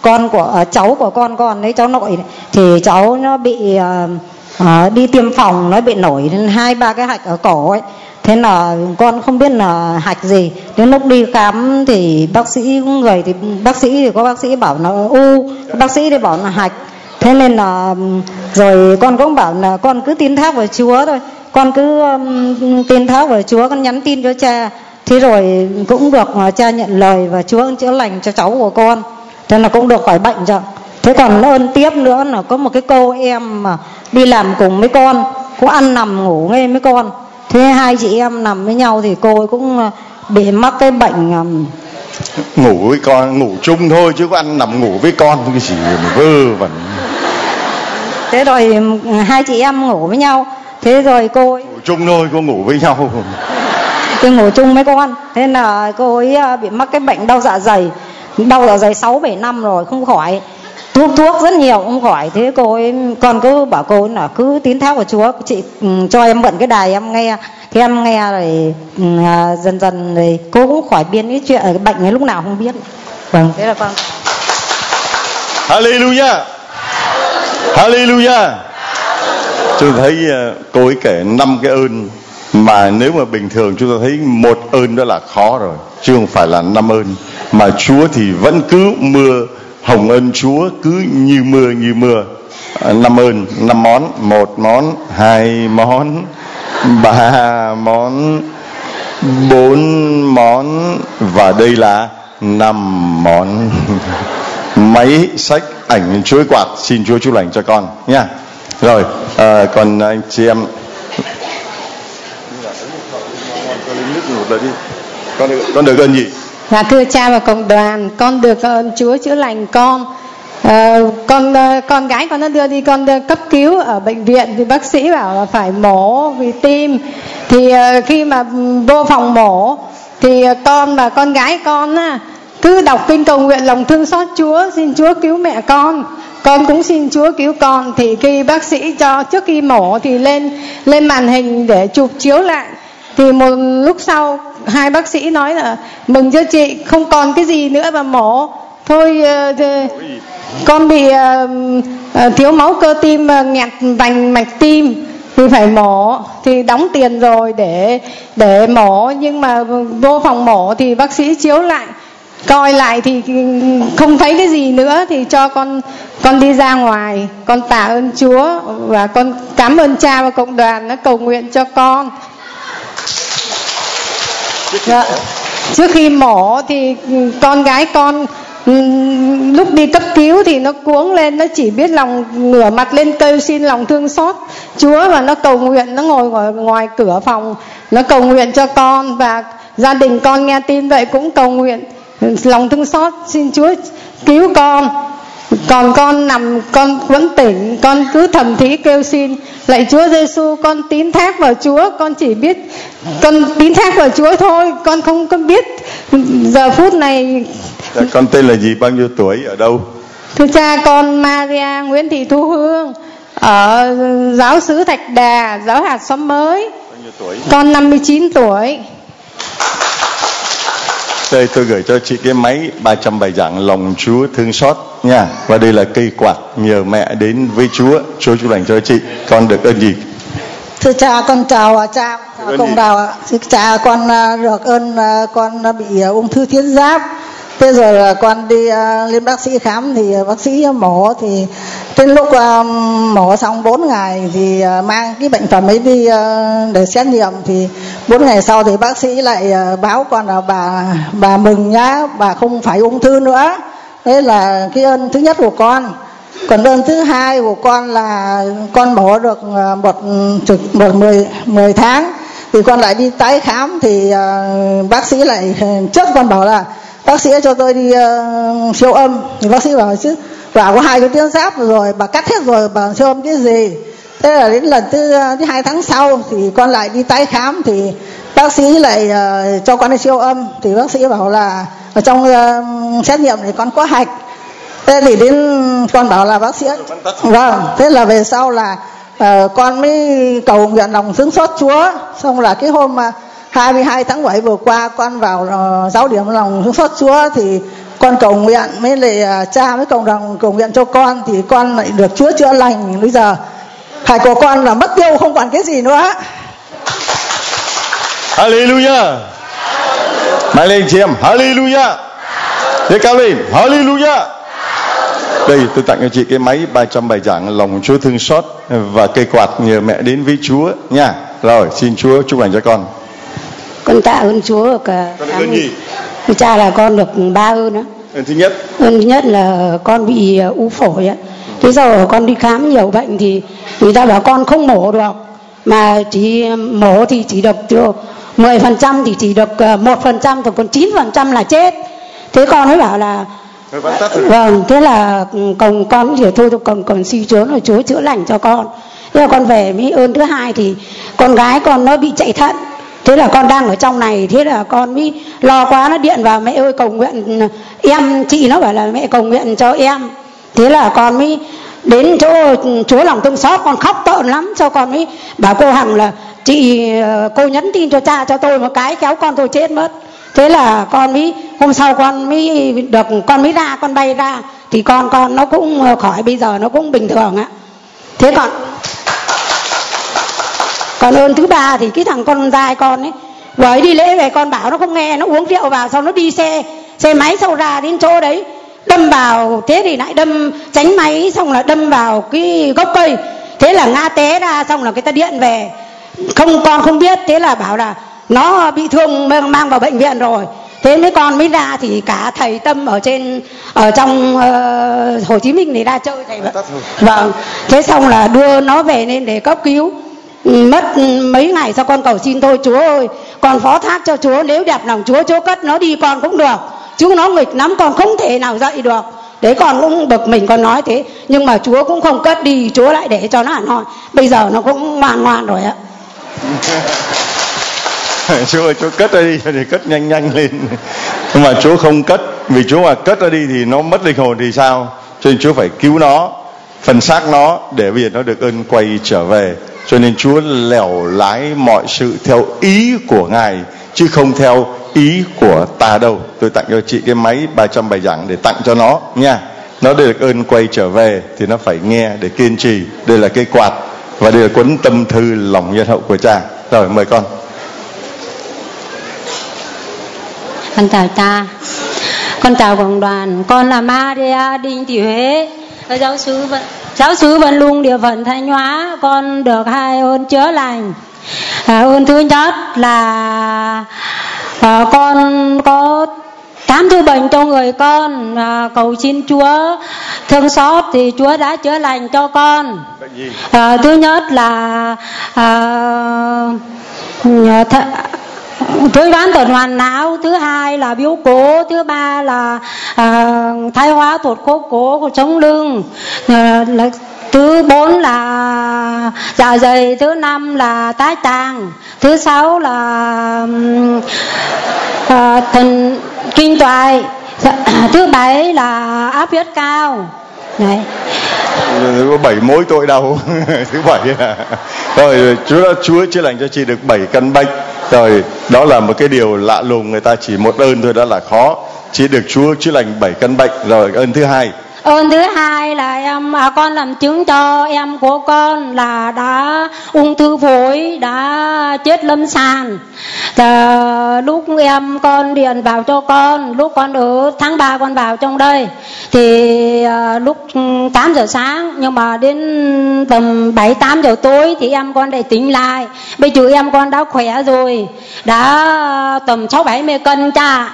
con của uh, cháu của con con đấy, cháu nội này, thì cháu nó bị uh, uh, đi tiêm phòng, nó bị nổi hai ba cái hạch ở cổ ấy. Thế là con không biết là hạch gì. Đến lúc đi khám thì bác sĩ người thì bác sĩ thì có bác sĩ bảo là u, bác sĩ thì bảo là hạch. Thế nên là rồi con cũng bảo là con cứ tin thác vào Chúa thôi, con cứ um, tin thác vào Chúa, con nhắn tin cho cha. Thế rồi cũng được uh, cha nhận lời và Chúa chữa lành cho cháu của con. Thế là cũng được khỏi bệnh rồi. Thế còn ơn tiếp nữa là có một cái cô em mà đi làm cùng với con, cũng ăn nằm ngủ nghe với con. Thế hai chị em nằm với nhau thì cô ấy cũng bị mắc cái bệnh um... ngủ với con, ngủ chung thôi chứ có ăn nằm ngủ với con cái gì mà vơ vẩn. Thế rồi hai chị em ngủ với nhau, thế rồi cô ấy ngủ chung thôi, có ngủ với nhau thì ngủ chung với con. Thế là cô ấy bị mắc cái bệnh đau dạ dày, đau dạ dày sáu bảy năm rồi không khỏi, thuốc thuốc rất nhiều không khỏi. Thế cô ấy, con cứ bảo cô ấy là cứ tín thác vào Chúa, chị um, cho em mượn cái đài em nghe. Thế em nghe rồi um, dần dần rồi cô cũng khỏi biến cái chuyện cái bệnh ấy lúc nào không biết. Vâng, thế là con. Hallelujah, Hallelujah. Tôi thấy uh, cô ấy kể năm cái ơn mà nếu mà bình thường chúng ta thấy một ơn đó là khó rồi, chứ không phải là năm ơn. Mà Chúa thì vẫn cứ mưa hồng ơn Chúa cứ như mưa như mưa. À, năm ơn, năm món, một món, hai món, ba món, bốn món, và đây là năm món. Máy sách ảnh chuối quạt, xin Chúa chúc lành cho con nha. Rồi, à, còn anh chị em con được, con được ơn gì? Dạ thưa cha và cộng đoàn, con được ơn Chúa chữa lành con. À, con con gái con nó đưa đi con đưa cấp cứu ở bệnh viện thì bác sĩ bảo là phải mổ vì tim. Thì uh, khi mà vô phòng mổ thì con và con gái con á, cứ đọc kinh cầu nguyện lòng thương xót Chúa, xin Chúa cứu mẹ con. Con cũng xin Chúa cứu con. Thì khi bác sĩ cho trước khi mổ thì lên lên màn hình để chụp chiếu lại. Thì một lúc sau hai bác sĩ nói là mừng cho chị, không còn cái gì nữa mà mổ thôi. Uh, con bị uh, uh, thiếu máu cơ tim, uh, nghẹt vành mạch tim thì phải mổ, thì đóng tiền rồi để để mổ, nhưng mà vô phòng mổ thì bác sĩ chiếu lại coi lại thì không thấy cái gì nữa, thì cho con con đi ra ngoài. Con tạ ơn Chúa và con cảm ơn cha và cộng đoàn đã cầu nguyện cho con. Dạ. Trước khi mổ thì con gái con lúc đi cấp cứu thì nó cuống lên, nó chỉ biết lòng ngửa mặt lên kêu xin lòng thương xót Chúa, và nó cầu nguyện, nó ngồi ở ngoài cửa phòng nó cầu nguyện cho con, và gia đình con nghe tin vậy cũng cầu nguyện lòng thương xót xin Chúa cứu con. Còn con nằm con vẫn tỉnh, con cứ thầm thí kêu xin lạy Chúa Giêsu, con tín thác vào Chúa, con chỉ biết con tín thác vào Chúa thôi, con không có biết giờ phút này. Con tên là gì, bao nhiêu tuổi, ở đâu? Thưa cha, con Maria Nguyễn Thị Thu Hương ở giáo xứ Thạch Đà, giáo hạt xóm mới. Bao nhiêu tuổi? Con năm mươi chín tuổi. Đây tôi gửi cho chị cái máy ba trăm bài giảng lòng Chúa thương xót nha. Và đây là cây quạt nhờ mẹ đến với Chúa. Chúa chúc lành cho chị. Con được ơn gì? Thưa cha, con chào cha cộng đạo ạ. Thưa cha, con được ơn con bị ung thư tuyến giáp. Thế rồi là con đi uh, lên bác sĩ khám thì uh, bác sĩ mổ, thì đến lúc uh, mổ xong bốn ngày thì uh, mang cái bệnh phẩm ấy đi uh, để xét nghiệm, thì bốn ngày sau thì bác sĩ lại uh, báo con là bà bà mừng nhá, bà không phải ung thư nữa. Đấy là cái ơn thứ nhất của con. Còn ơn thứ hai của con là con mổ được uh, một trực một mười mười tháng thì con lại đi tái khám, thì uh, bác sĩ lại trước con bảo là bác sĩ cho tôi đi uh, siêu âm, thì bác sĩ bảo chứ bảo có hai cái tuyến giáp rồi, bà cắt hết rồi, bà siêu âm cái gì. Thế là đến lần thứ thứ hai tháng sau thì con lại đi tái khám, thì bác sĩ lại uh, cho con đi siêu âm, thì bác sĩ bảo là ở trong uh, xét nghiệm thì con có hạch. Thế thì đến con bảo là bác sĩ vâng, thế là về sau là uh, con mới cầu nguyện lòng thương xót Chúa. Xong là cái hôm mà hai mươi hai tháng bảy vừa qua con vào uh, giáo điểm lòng thương xót Chúa thì con cầu nguyện với lại cha với cộng đồng cầu nguyện cho con thì con lại được Chúa chữa lành. Bây giờ hại của con là mất tiêu không còn cái gì nữa. Hallelujah. Mạnh lên chị em, Hallelujah. Thế cao lên, Hallelujah. Đây tôi tặng cho chị cái máy ba trăm bài giảng lòng Chúa thương xót và cây quạt nhờ mẹ đến với Chúa nha. Rồi xin Chúa chúc lành cho con. Con tạ ơn Chúa được. Con ơn gì? Cha là con được ba ơn đó. Ơn thứ nhất. Ơn thứ nhất là con bị u phổi á. Thế giờ con đi khám nhiều bệnh thì người ta bảo con không mổ được, mà chỉ mổ thì chỉ được mười phần trăm thì chỉ được một phần trăm, rồi còn chín phần trăm là chết. Thế con mới bảo là vâng, thế là còn con thì thôi còn còn suy chốn rồi Chúa chữa lành cho con. Thế là con về mới ơn thứ hai thì con gái con nó bị chạy thận. Thế là con đang ở trong này, thế là con mới lo quá, nó điện vào mẹ ơi cầu nguyện em, chị nó bảo là mẹ cầu nguyện cho em. Thế là con mới đến chỗ Chúa lòng thương xót, con khóc tợn lắm, sau con mới bảo cô Hằng là chị cô nhắn tin cho cha cho tôi một cái kéo con tôi chết mất. Thế là con mới hôm sau con mới được, con mới ra, con bay ra thì con con nó cũng khỏi, bây giờ nó cũng bình thường ạ. Thế còn còn ơn thứ ba thì cái thằng con trai con ấy, vừa ấy đi lễ về con bảo nó không nghe, nó uống rượu vào, sau nó đi xe xe máy, sau ra đến chỗ đấy đâm vào, thế thì lại đâm tránh máy, xong là đâm vào cái gốc cây, thế là ngã té ra, xong là người ta điện về, không con không biết, thế là bảo là nó bị thương mang vào bệnh viện rồi. Thế mấy con mới ra thì cả thầy Tâm ở trên ở trong uh, Hồ Chí Minh này ra chơi thầy. Vâng, thế xong là đưa nó về nên để cấp cứu. Mất mấy ngày sau con cầu xin thôi Chúa ơi, con phó thác cho Chúa, nếu đẹp lòng Chúa, Chúa cất nó đi con cũng được, chứ nó nghịch lắm, con không thể nào dậy được. Đấy con cũng bực mình, con nói thế, nhưng mà Chúa cũng không cất đi, Chúa lại để cho nó hẳn hoi. Bây giờ nó cũng ngoan ngoan rồi ạ. Chúa ơi, Chúa cất ra đi thì cất nhanh nhanh lên. Nhưng mà Chúa không cất, vì Chúa mà cất ra đi thì nó mất linh hồn thì sao? Cho nên Chúa phải cứu nó, phần xác nó, để bây giờ nó được ơn quay trở về. Cho nên Chúa lèo lái mọi sự theo ý của Ngài, chứ không theo ý của ta đâu. Tôi tặng cho chị cái máy ba trăm bài giảng để tặng cho nó nha. Nó được ơn quay trở về thì nó phải nghe để kiên trì. Đây là cây quạt và đây là cuốn tâm thư lòng nhân hậu của cha. Rồi mời con. Con chào cha, con chào cộng đoàn, con là Maria Đinh Thị Huế, giáo sứ Vận, giáo sứ Vận Lung địa phận Thanh Hóa. Con được hai ơn chữa lành. À, ơn thứ nhất là à, con có khám chữa bệnh cho người con, à, cầu xin Chúa thương xót thì Chúa đã chữa lành cho con. À, thứ nhất là à, th- Rối loạn tuần hoàn não, thứ hai là biếu cổ, thứ ba là à, thái hóa tuột khớp cổ của sống lưng, à, là, thứ bốn là dạ dày, thứ năm là tái tràng, thứ sáu là à, thần kinh toại, thứ bảy là áp huyết cao. Đấy. Có bảy mối tội đau. Thứ bảy là rồi Chúa Chúa chữa lành cho chị được bảy căn bệnh. Rồi đó là một cái điều lạ lùng, người ta chỉ một ơn thôi đã là khó, chỉ được Chúa chữa lành bảy căn bệnh. Rồi ơn thứ hai. Ơn thứ hai là em à, con làm chứng cho em của con là đã ung thư phổi, đã chết lâm sàng. À, lúc em con điện vào cho con, lúc con ở tháng ba con vào trong đây thì à, lúc tám giờ sáng, nhưng mà đến tầm bảy tám giờ tối thì em con lại tỉnh lại. Bây giờ em con đã khỏe rồi, đã tầm sáu bảy mươi cân cha.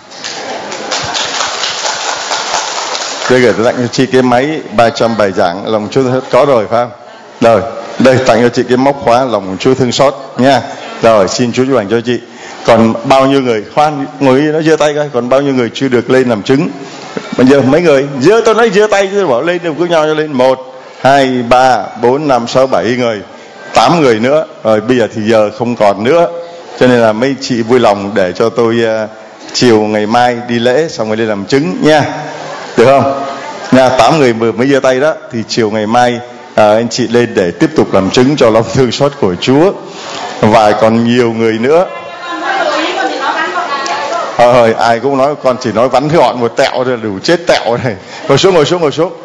Đây gửi tặng cho chị cái máy ba trăm bài giảng lòng Chúa có rồi phải không? Rồi, đây tặng cho chị cái móc khóa lòng Chúa thương xót nha. Rồi, xin Chúa chúc lành cho chị. Còn bao nhiêu người, khoan ngồi nó giơ tay coi, còn bao nhiêu người chưa được lên làm chứng? Bây giờ mấy người giơ, tôi nói giơ tay chứ bảo lên đều cứ nhau cho lên. Một, hai, ba, bốn, năm, sáu, bảy người, tám người nữa. Rồi bây giờ thì giờ không còn nữa. Cho nên là mấy chị vui lòng để cho tôi uh, chiều ngày mai đi lễ xong rồi lên làm chứng nha. Được không? Nha, tám người vừa mới giơ tay đó thì chiều ngày mai à, anh chị lên để tiếp tục làm chứng cho lòng thương xót của Chúa. Và còn nhiều người nữa. Ờ, ai cũng nói con chỉ nói vắn gọn một tẹo rồi đủ chết tẹo này. Ngồi xuống, ngồi xuống, ngồi xuống.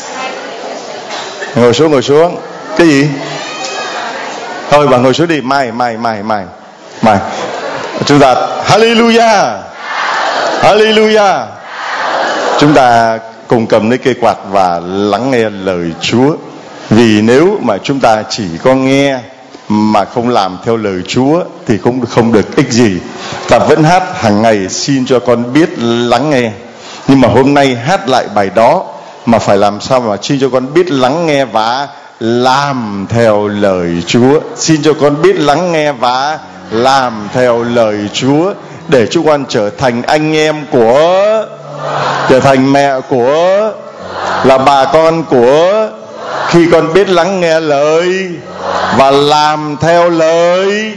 Ngồi xuống, ngồi xuống. Cái gì? Thôi bà ngồi xuống đi, mai, mai, mai, mai. Mai. Chúng ta hallelujah. Hallelujah. Chúng ta cùng cầm lấy cây quạt và lắng nghe lời Chúa. Vì nếu mà chúng ta chỉ có nghe mà không làm theo lời Chúa thì cũng không được ích gì. Ta vẫn hát hàng ngày xin cho con biết lắng nghe, nhưng mà hôm nay hát lại bài đó mà phải làm sao mà xin cho con biết lắng nghe và làm theo lời Chúa. Xin cho con biết lắng nghe và làm theo lời Chúa, để chúng con trở thành anh em của, trở thành mẹ của, là bà con của. Khi con biết lắng nghe lời và làm theo lời.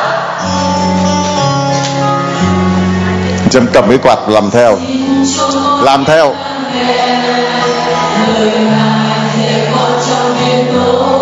Chấm cầm cái quạt làm theo, làm theo.